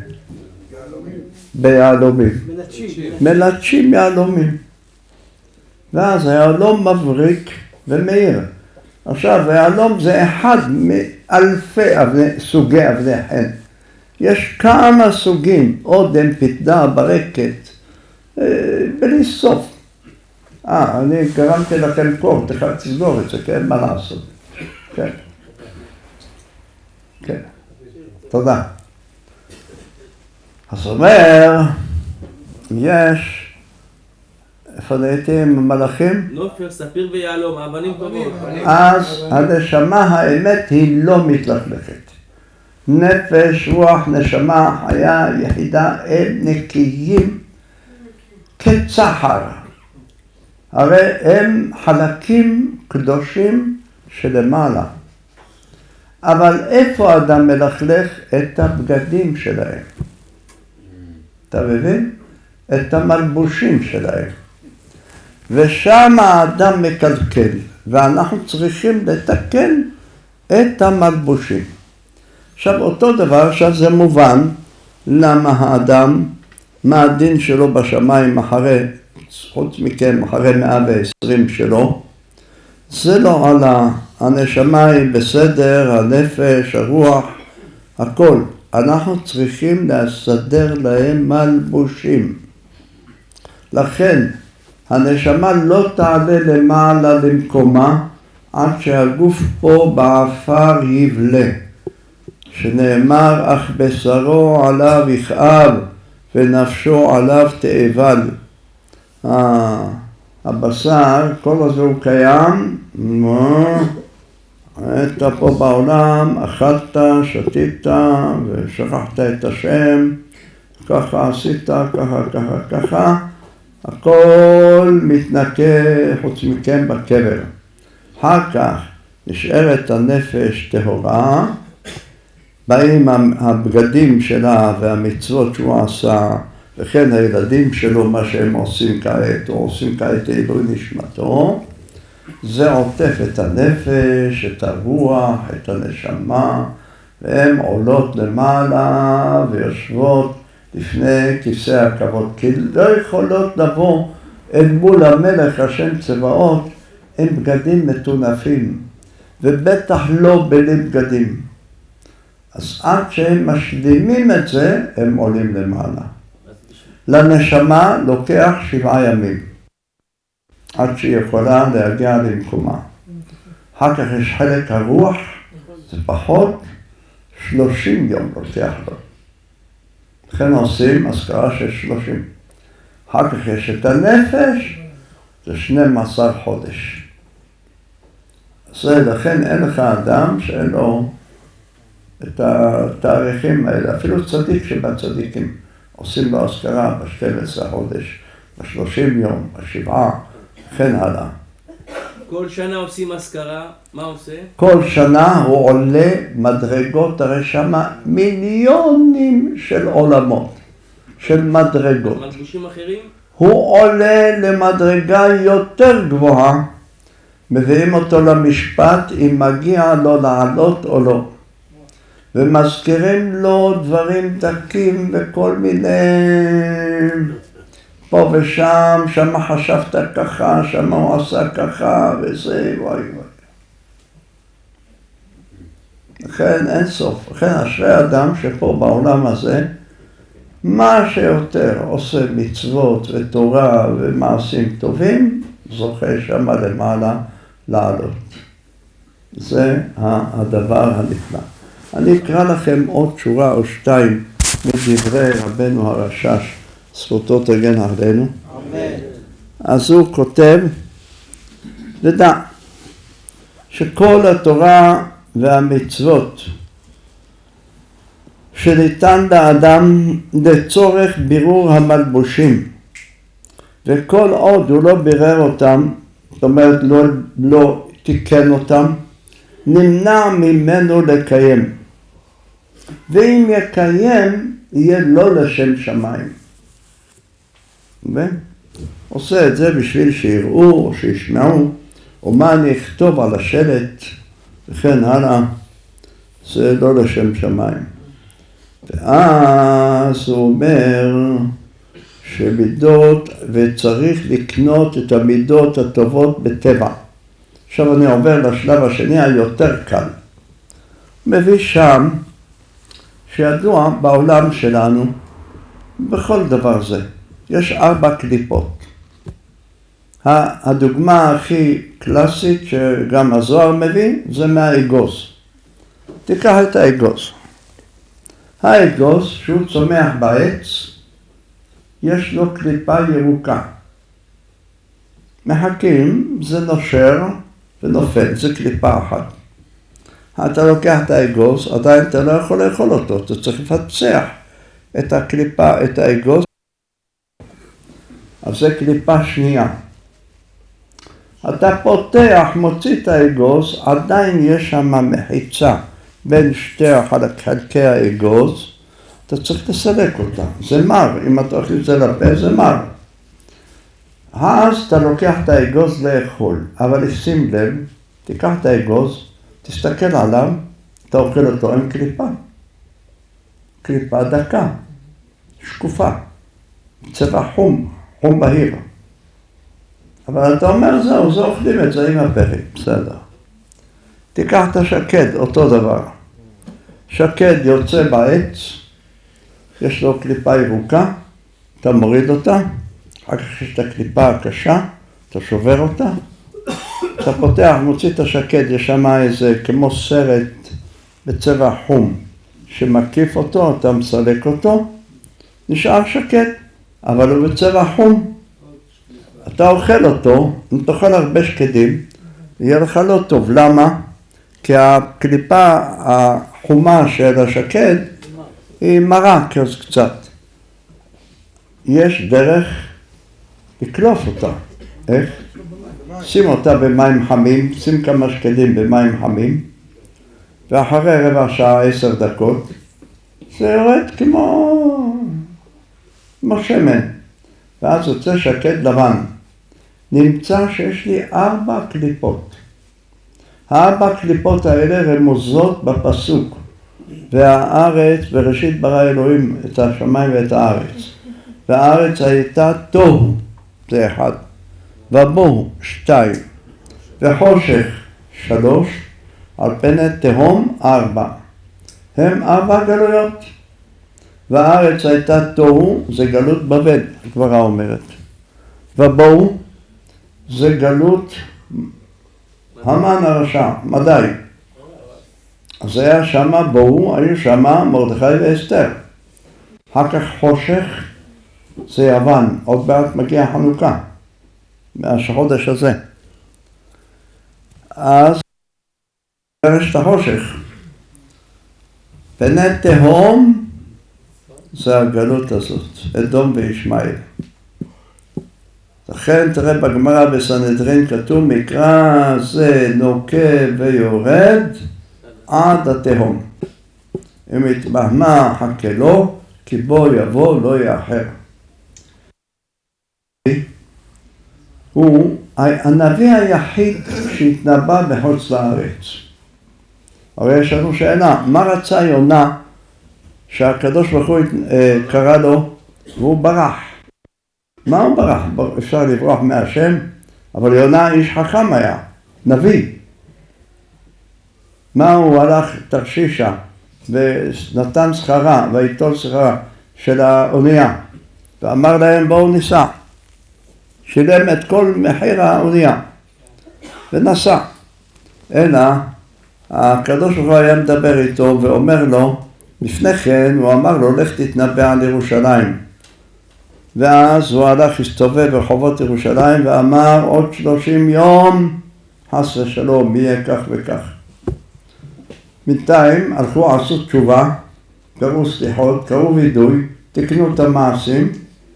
ביהלומים? מלטשים יהלומים. ואז היהלום מבריק ומאיר. עכשיו, היהלום זה אחד מאלפי סוגי אבני חן. יש כמה סוגים, אודם, פתדה, ברקת, בלי סוף. אני גרמתי לכם קור, תסגור את זה, כן? מה לעשות? כן. כן. תודה. אז אומר, יש, איפה הייתי עם מלאכים? נופר, ספיר ויהלום, אבנים טובות. אז הנשמה האמת היא לא מתלכלכת. נפש, רוח, נשמה, חיה, יחידה, הם נקיים כצחר. הרי הם חלקים קדושים שלמעלה. אבל איפה האדם מלכלך? את הבגדים שלהם. אתה מבין? את המלבושים שלהם. ושם האדם מקלקל, ואנחנו צריכים לתקן את המלבושים. עכשיו אותו דבר, עכשיו זה מובן למה האדם, מה הדין שלו בשמיים אחרי, חוץ מכם, אחרי 120 שלו, זה לא עלה, הנשמה היא בסדר, הנפש, הרוח, הכל. אנחנו צריכים לסדר להם מלבושים. לכן, הנשמה לא תעלה למעלה למקומה, עד שהגוף פה בעפר יבלה. שנאמר, אך בשרו עליו יכאב, ונפשו עליו תאבל. הבשר, כל הזה הוא קיים, אתה פה בעולם, אכלת, שתית, ושכחת את השם, ככה עשית, ככה, הכל מתנקה חוץ מכם בקבר. אחר כך נשארת הנפש טהורה, באים הבגדים שלה והמצוות שהוא עשה, וכן הילדים שלו, מה שהם עושים כעת, או עושים כעת עילוי נשמתו, זה עוטף את הנפש, את הרוח, את הנשמה, והן עולות למעלה ויושבות לפני כיסא הכבוד, כי לא יכולות לבוא אל מול המלך השם צבאות עם בגדים מטונפים, ובטח לא בלי בגדים. אז עד שהם משלימים את זה, הם עולים למעלה. לנשמה לוקח 7 ימים, עד שהיא יכולה להגיע למקומה. אחר כך יש חלק הרוח, זה פחות, 30 יום לוקח לו. לכן עושים אזכרה של 30. אחר כך יש את הנפש, זה 12 חודש. זה לכן אין לך אדם שאין לו את התאריכים האלה, אפילו צדיק שבצדיקים עושים לו אזכרה ב-12 חודש, ב-30 יום, ב-7, וכן הלאה. כל שנה עושים אזכרה, מה עושה? כל שנה הוא עולה מדרגות, הרי שמה מיליונים של עולמות, של מדרגות. מלבושים אחרים? הוא עולה למדרגה יותר גבוהה, מביאים אותו למשפט אם מגיע לו לעלות או לא. ומזכירים לו דברים דקים וכל מיני פה ושם, שמה חשבת ככה, שמה הוא עשה ככה וזה, וואי וואי. לכן אין סוף, לכן אשרי אדם שפה בעולם הזה, מה שיותר עושה מצוות ותורה ומעשים טובים, זוכה שמה למעלה לעלות. זה הדבר הנפלא. אני אקרא לכם עוד שורה או שתיים מדברי רבנו הרשש, זכותו תגן עלינו. אמן. אז הוא כותב, ודע, שכל התורה והמצוות שניתן לאדם לצורך בירור המלבושים, וכל עוד הוא לא בירר אותם, זאת אומרת לא תיקן אותם, נמנע ממנו לקיים. ואם יקיים, יהיה לא לשם שמיים. עושה את זה בשביל שיראו או שישמעו, או מה אני אכתוב על השלט, וכן הלאה, זה לא לשם שמיים. ואז הוא אומר שמידות, וצריך לקנות את המידות הטובות בטבע. עכשיו אני עובר לשלב השני היותר קל. מביא שם שידוע בעולם שלנו, בכל דבר זה, יש 4 קליפות. הדוגמה הכי קלאסית שגם הזוהר מביא, זה מהאגוז. תיקח את האגוז. האגוז, שהוא צומח בעץ, יש לו קליפה ירוקה. מחכים, זה נושר ונופל, זה קליפה אחת. אתה לוקח את האגוז, עדיין אתה לא יכול לאכול אותו, אתה צריך לפצח את הקליפה, את האגוז. אז זה קליפה שנייה. אתה פותח, מוציא את האגוז, עדיין יש שם מחיצה בין שתי חלקי האגוז, אתה צריך לסלק אותה, זה מר, אם אתה אוכל את זה לפה זה מר. אז אתה לוקח את האגוז לאכול, אבל שים לב, תיקח את האגוז, תסתכל עליו, אתה אוכל אותו עם קליפה. קליפה דקה, שקופה, צבע חום, חום בהיר. אבל אתה אומר זהו, זה אוכלים את זה עם הפרי, בסדר. תיקח את השקד, אותו דבר. שקד יוצא בעץ, יש לו קליפה ירוקה, אתה מוריד אותה, אחר כך יש את הקליפה הקשה, אתה שובר אותה, אתה פותח, מוציא את השקד, יש שם איזה כמו סרט בצבע חום שמקיף אותו, אתה מסלק אותו, נשאר שקד, אבל הוא בצבע חום. אתה אוכל אותו, אם תאכל הרבה שקדים, יהיה לך לא טוב. למה? כי הקליפה החומה של השקד היא מרה קצת. יש דרך לקלוף אותה. איך? שים אותה במים חמים, שים כמה שקדים במים חמים, ואחרי רבע שעה, 10 דקות, זה יורד כמו שמן. ואז יוצא שקד לבן. נמצא שיש לי 4 קליפות. 4 קליפות האלה רמוזות בפסוק. והארץ, בראשית ברא אלוהים את השמיים ואת הארץ. והארץ הייתה תוהו, זה 1. ובוהו, 2. וחושך, 3. על פני תהום, 4. הם 4 גלויות. והארץ הייתה תוהו, זה גלות בבל, הגמרא אומרת. ובוהו, זה גלות המן הרשע, מדי. אז היה שמה בוהו, היו שמה מרדכי ואסתר. אחר כך חושך, זה יוון, עוד מעט מגיע חנוכה, מהחודש הזה. אז יש את החושך. פני תהום זה הגלות הזאת, אדום וישמעאל. לכן תראה בגמרא בסנהדרין כתוב מקרא זה נוקה ויורד עד התהום. אם יתמהמה חכה לו, כי בו יבוא לא יאחר. הוא הנביא היחיד שהתנבא בחוץ לארץ. הרי יש לנו שאלה, מה רצה יונה שהקדוש ברוך הוא קרא לו והוא ברח? מה הוא ברח? אפשר לברוח מהשם, אבל יונה איש חכם היה, נביא. מה הוא הלך תרשישה ונתן שכרה ויטול שכרה של האונייה ואמר להם בואו ניסע. שילם את כל מחיר האונייה ונסע. אלא הקדוש ברוך הוא היה מדבר איתו ואומר לו, לפני כן הוא אמר לו לך תתנבא על ירושלים. ואז הוא הלך הסתובב ברחובות ירושלים ואמר עוד 30 יום חס ושלום יהיה כך וכך. בינתיים הלכו עשו תשובה, קראו סליחות, קראו וידוי, תקנו את המעשים.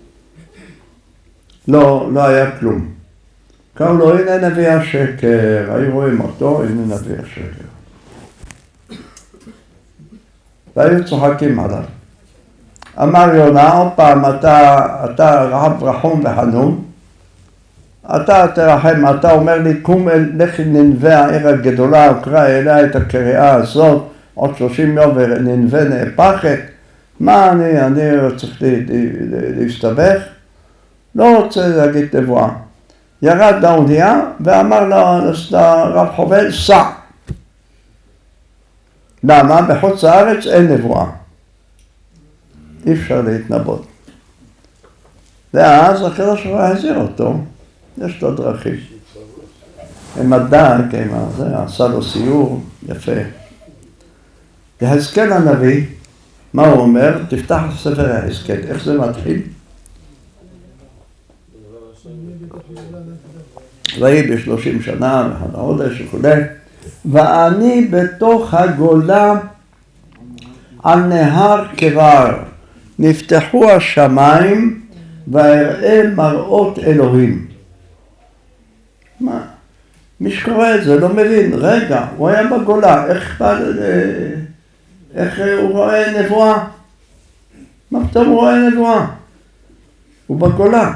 לא היה כלום. קראו לו הנה נביא השקר, היו רואים אותו, הנה נביא השקר. והיו צוחקים עליו. אמר יונה, עוד פעם, אתה רב רחום וחנון, אתה תרחם, אתה אומר לי, קום לך לנווה העיר הגדולה, וקרא אליה את הקריאה הזאת, עוד 30 יום וננווה נהפכת, מה אני צריך להסתבך? לא רוצה להגיד נבואה. ירד לאונייה ואמר לרב חובל, סע. למה? בחוץ לארץ אין נבואה. אי אפשר להתנבות. ואז הקדוש ברוך הוא הזהיר אותו, יש לו דרכים. עם הדג, עשה לו סיור, יפה. יחזקאל הנביא, מה הוא אומר? תפתח ספר יחזקאל, איך זה מתחיל? ויהי ב30 שנה, בחג החודש וכו', ואני בתוך הגולה על נהר כבר, נפתחו השמיים ואראה מראות אלוהים. מה? מי שקורא את זה לא מבין, רגע, הוא היה בגולה, איך הוא רואה נבואה? מה פתאום הוא רואה נבואה? הוא בגולה.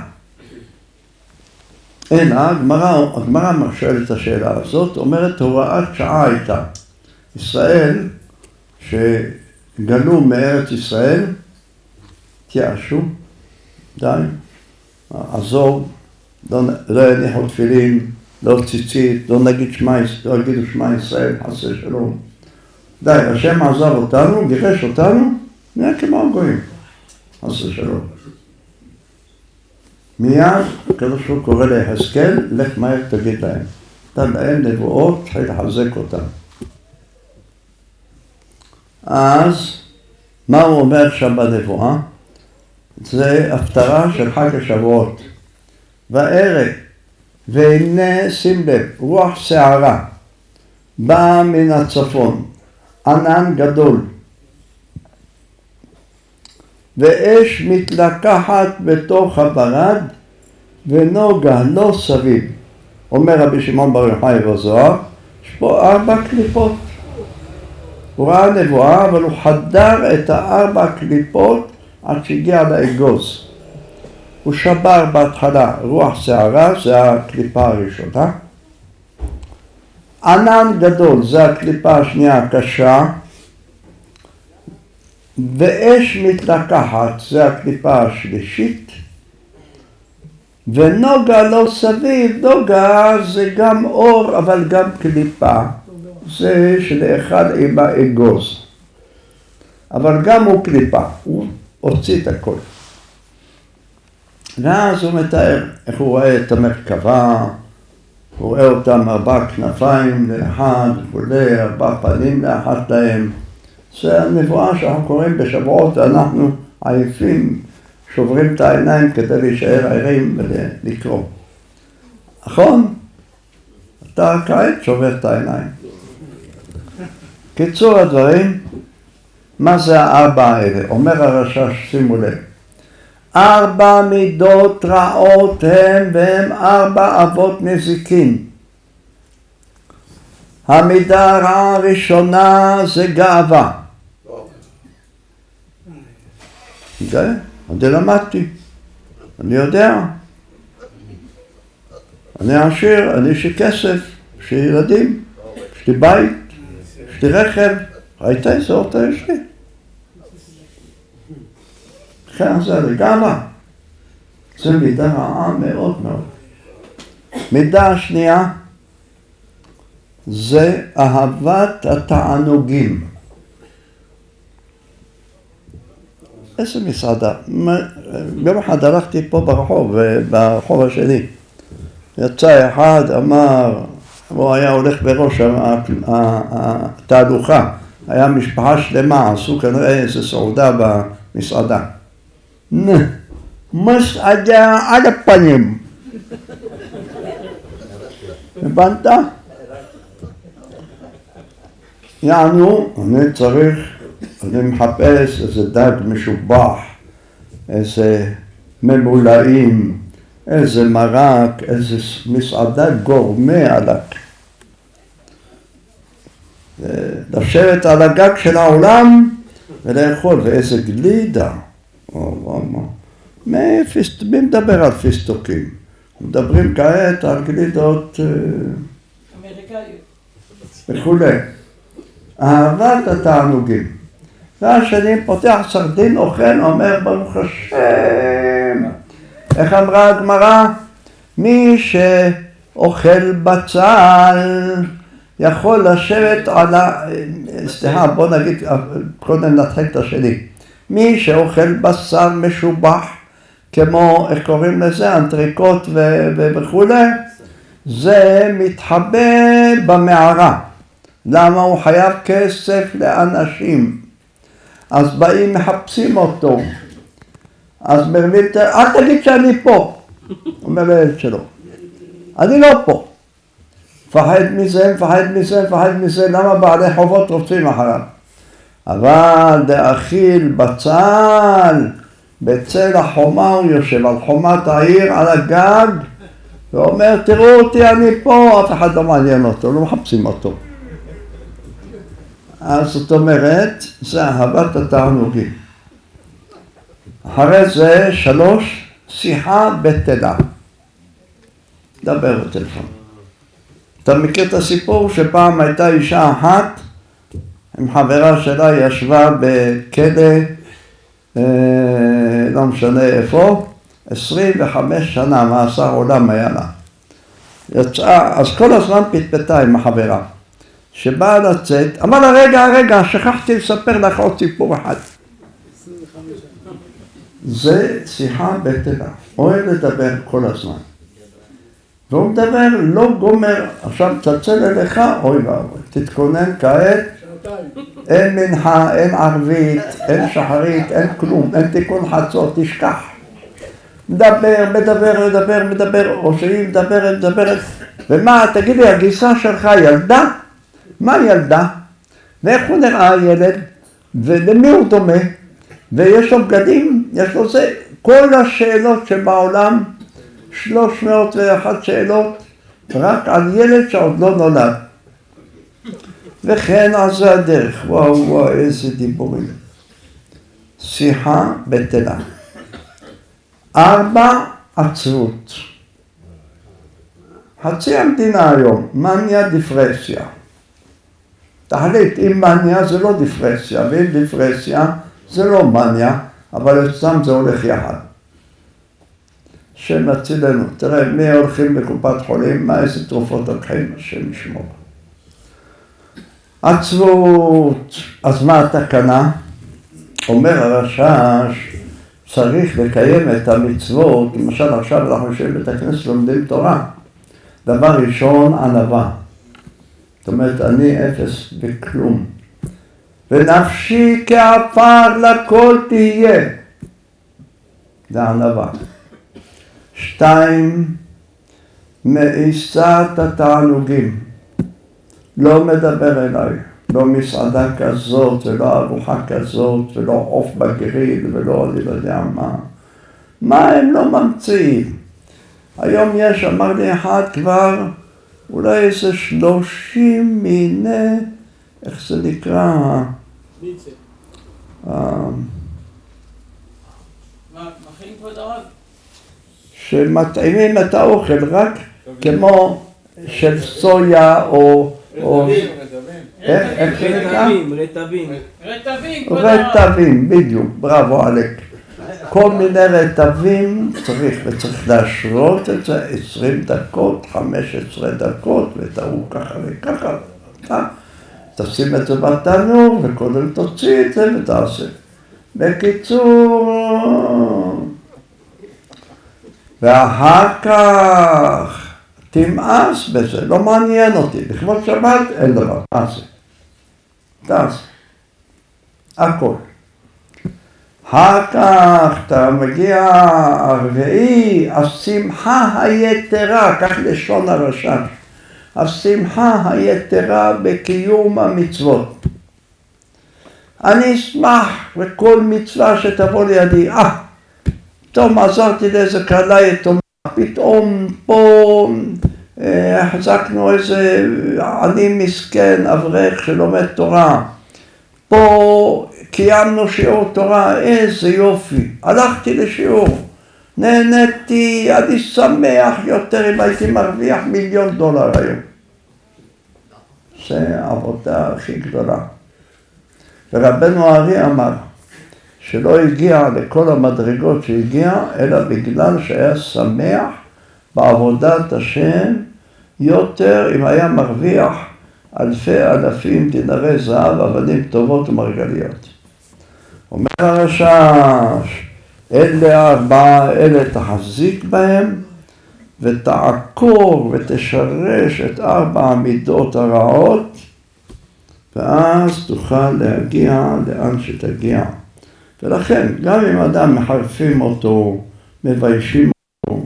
אין, הגמרא שואלת את השאלה הזאת, אומרת הוראת שעה הייתה. ישראל, שגלו מארץ ישראל, תיאשו, די, עזוב, לא יניחו תפילין, לא ציצית, לא יגידו שמע ישראל, חס ושלום. די, השם עזב אותנו, גירש אותנו, נהיה כמו הגויים, חס ושלום. מיד, הקדוש ברוך הוא קורא ליחזקאל, לך מהר תגיד להם. נתן להם נבואות, תחיל לחזק אותם. אז, מה הוא אומר שם בנבואה? זה הפטרה של חג השבועות. והערב, והנה שים לב, רוח שערה, באה מן הצפון, ענן גדול, ואש מתלקחת בתוך הברד, ונוגה לא סביב. אומר רבי שמעון בר יוחאי בזוהר, יש פה 4 קליפות. הוא ראה נבואה, אבל הוא חדר את 4 קליפות עד שהגיע לאגוז. הוא שבר בהתחלה רוח שערה, זה הקליפה הראשונה. ענן גדול, זה הקליפה השנייה הקשה. ואש מתלקחת, זה הקליפה השלישית. ונוגה לא סביב, נוגה זה גם אור אבל גם קליפה. זה שלאחד עם האגוז. אבל גם הוא קליפה, הוא הוציא את הכל. ואז הוא מתאר איך הוא רואה את המרכבה, הוא רואה אותם 4 כנפיים לאחד, וכולי, 4 פנים לאחת להם. זה הנבואה שאנחנו קוראים בשבועות, אנחנו עייפים, שוברים את העיניים כדי להישאר ערים ולקרוא. נכון? אתה כעת שובר את העיניים. קיצור הדברים, מה זה הארבע האלה? אומר הרש"ש, שימו לב. 4 מידות רעות הם, והם 4 אבות נזיקין. המידה הרעה הראשונה זה גאווה. זה, אני למדתי, אני יודע. אני עשיר, אני יש לי כסף, יש לי ילדים, יש לי בית, יש לי רכב, ראית איזה אוטו יש לי? כן, זה לגמרי. זה מידה רעה מאוד מאוד. מידה השנייה זה אהבת התענוגים. איזה מסעדה? יום אחד הלכתי פה ברחוב השני. יצא אחד, אמר, הוא היה הולך בראש התהלוכה. היה משפחה שלמה, עשו כנראה איזו סעודה במסעדה. מסעדה על הפנים. הבנת? יענו, אני מחפש איזה דג משובח, איזה ממולאים, איזה מרק, איזה מסעדה גורמה עלק. לשבת על הגג של העולם ולאכול, ואיזה גלידה. מי מדבר על פיסטוקים? מדברים כעת על גלידות אמריקאיות. וכולי. אהבת התענוגים. והשני פותח סרדין, אוכל, אומר ברוך השם. איך אמרה הגמרא? מי שאוכל בצל יכול לשבת על סליחה, בוא נגיד, קודם נתחיל את השני. מי שאוכל בשר משובח, כמו, איך קוראים לזה, אנטריקוט וכולי, זה מתחבא במערה. למה? הוא חייב כסף לאנשים. אז באים מחפשים אותו. אז מרבים, אל תגיד שאני פה. אומר לילד שלו. אני לא פה. מפחד מזה, מפחד מזה, מפחד מזה. למה בעלי חובות רודפים אחריו? אבל להאכיל בצל, בצל החומה הוא יושב, על חומת העיר, על הגג, ואומר, תראו אותי, אני פה, אף אחד לא מעניין אותו, לא מחפשים אותו. אז זאת אומרת, זה אהבת התענוגים. אחרי זה 3, שיחה בטלה. דבר בטלפון. אתה מכיר את הסיפור שפעם הייתה אישה אחת, עם חברה שלה ישבה בכלא, לא משנה איפה, 25 שנה מאסר עולם היה לה. יצאה, אז כל הזמן פטפטה עם החברה. שבאה לצאת, אמר לה רגע, שכחתי לספר לך עוד סיפור אחד. זה שיחה בטלה, אוהב לדבר כל הזמן. והוא מדבר, לא גומר, עכשיו תצל אליך, אוי ואבוי, תתכונן כעת, אין מנחה, אין ערבית, אין שחרית, אין כלום, אין תיקון חצות, תשכח. מדבר, או שהיא מדברת, ומה, תגיד לי, הגיסה שלך ילדה? מה ילדה? ואיך הוא נראה הילד? ולמי הוא דומה? ויש לו בגדים? יש לו זה? כל השאלות שבעולם, 301 שאלות, רק על ילד שעוד לא נולד. וכן על זה הדרך. וואו, איזה דיבורים. שיחה בטלה. 4, עצבות. חצי המדינה היום, מניה דיפרסיה. תחליט, אם מניה זה לא דיפרסיה, ואם דיפרסיה זה לא מניה, אבל אצלם זה הולך יחד. השם הצילנו, תראה, מי הולכים לקופת חולים, מה איזה תרופות הולכים, השם ישמור. עצבות, אז מה התקנה? אומר הרש"ש, צריך לקיים את המצוות, למשל עכשיו אנחנו יושבים בבית הכנסת לומדים תורה. דבר ראשון, ענווה. זאת אומרת, אני אפס בכלום. ונפשי כעפר לכל תהיה. זה ענווה. 2, מאיסת התענוגים. לא מדבר אליי. לא מסעדה כזאת, ולא ארוחה כזאת, ולא עוף בגריל, ולא אני לא יודע מה. מה הם לא ממציאים? היום יש, אמר לי אחד כבר, אולי איזה 30 מיני, איך זה נקרא? ביצה. מכין כבוד הרב? שמטעימים את האוכל רק כמו של סויה או... איך זה נקרא? רטבים. רטבים, בדיוק, בראבו עלק. כל מיני רטבים וצריך להשרות את זה 20 דקות, 15 דקות, ותראו ככה וככה. תשים את זה בתנור וקודם תוציא את זה ותעשה. בקיצור, ואחר כך תמאס בזה, לא מעניין אותי. לכבוד שבת אין דבר, תעשה. הכל. אחר כך אתה מגיע הרביעי, השמחה היתרה, כך לשון הרש"ש, השמחה היתרה בקיום המצוות. אני אשמח בכל מצווה שתבוא לידי. פתאום עזרתי לאיזה קהלה יתומה, פתאום פה החזקנו איזה עני מסכן, אברך שלומד תורה. פה קיימנו שיעור תורה, איזה יופי. הלכתי לשיעור, נהניתי, אני שמח יותר אם הייתי מרוויח $1,000,000 היום. זה העבודה הכי גדולה. ורבנו הארי אמר שלא הגיע לכל המדרגות שהגיע, אלא בגלל שהיה שמח בעבודת השם יותר אם היה מרוויח אלפים דינרי זהב, אבנים טובות ומרגליות. אומר הרש"ש, אלה 4 אלה תחזיק בהם ותעקור ותשרש את 4 המידות הרעות, ואז תוכל להגיע לאן שתגיע. ולכן, גם אם אדם מחרפים אותו, מביישים אותו,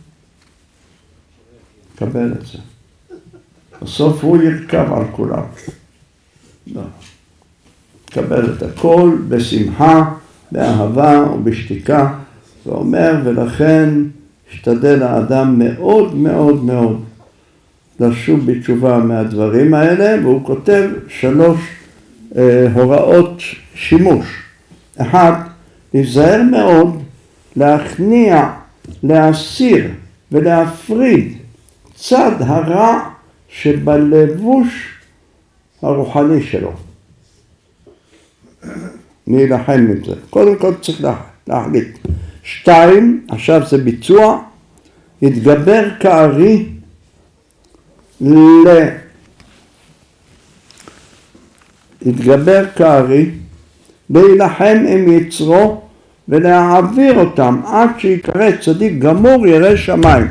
קבל את זה. בסוף הוא ירכב על כולם. לא. קבל את הכל בשמחה, באהבה ובשתיקה, ואומר, ולכן השתדל האדם מאוד מאוד מאוד לשוב בתשובה מהדברים האלה, והוא כותב 3 הוראות שימוש. 1, להיזהר מאוד, להכניע, להסיר ולהפריד צד הרע שבלבוש הרוחני שלו. להילחם עם זה. קודם כל צריך להחליט. 2, עכשיו זה ביצוע, התגבר כארי להילחם עם יצרו ולהעביר אותם עד שיקרא צדיק גמור ירא שמיים.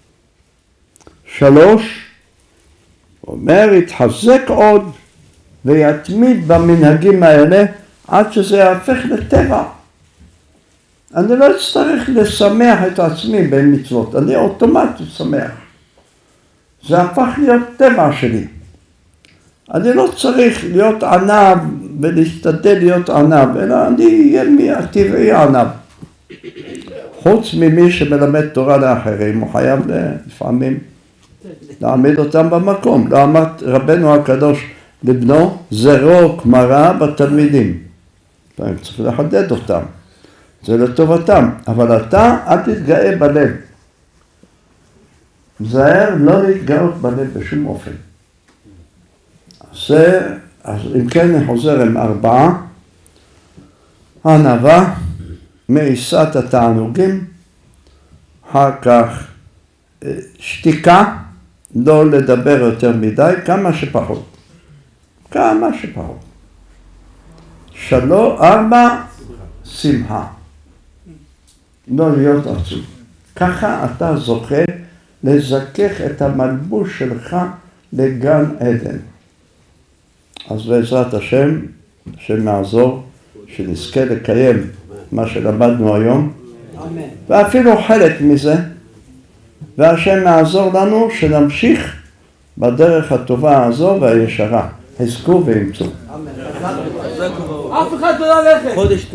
3, אומר, יתחזק עוד ויתמיד במנהגים האלה עד שזה יהפך לטבע. אני לא אצטרך לשמח את עצמי במצוות, אני אוטומטית שמח. זה הפך להיות טבע שלי. אני לא צריך להיות ענב ולהשתדל להיות ענב, אלא אני אהיה מהטבעי ענב. חוץ ממי שמלמד תורה לאחרים, הוא חייב לפעמים להעמיד אותם במקום. לא אמר רבנו הקדוש לבנו, זרוק מראה בתלמידים. צריך לחדד אותם. זה לטובתם, אבל אתה אל תתגאה בלב. זהר לא להתגאות בלב בשום אופן. אז אם כן נחוזר עם 4, ענווה, מאיסת התענוגים, אחר כך שתיקה, לא לדבר יותר מדי, כמה שפחות. 4, שמחה. לא להיות עצוב. ככה אתה זוכה לזכך את המלבוש שלך לגן עדן. אז בעזרת השם, שמעזור, שנזכה לקיים מה שלמדנו היום, אמן. ואפילו חלק מזה, והשם מעזור לנו שנמשיך בדרך הטובה הזו והישרה. חזקו ואמצו. אף אחד לא ללכת. חודש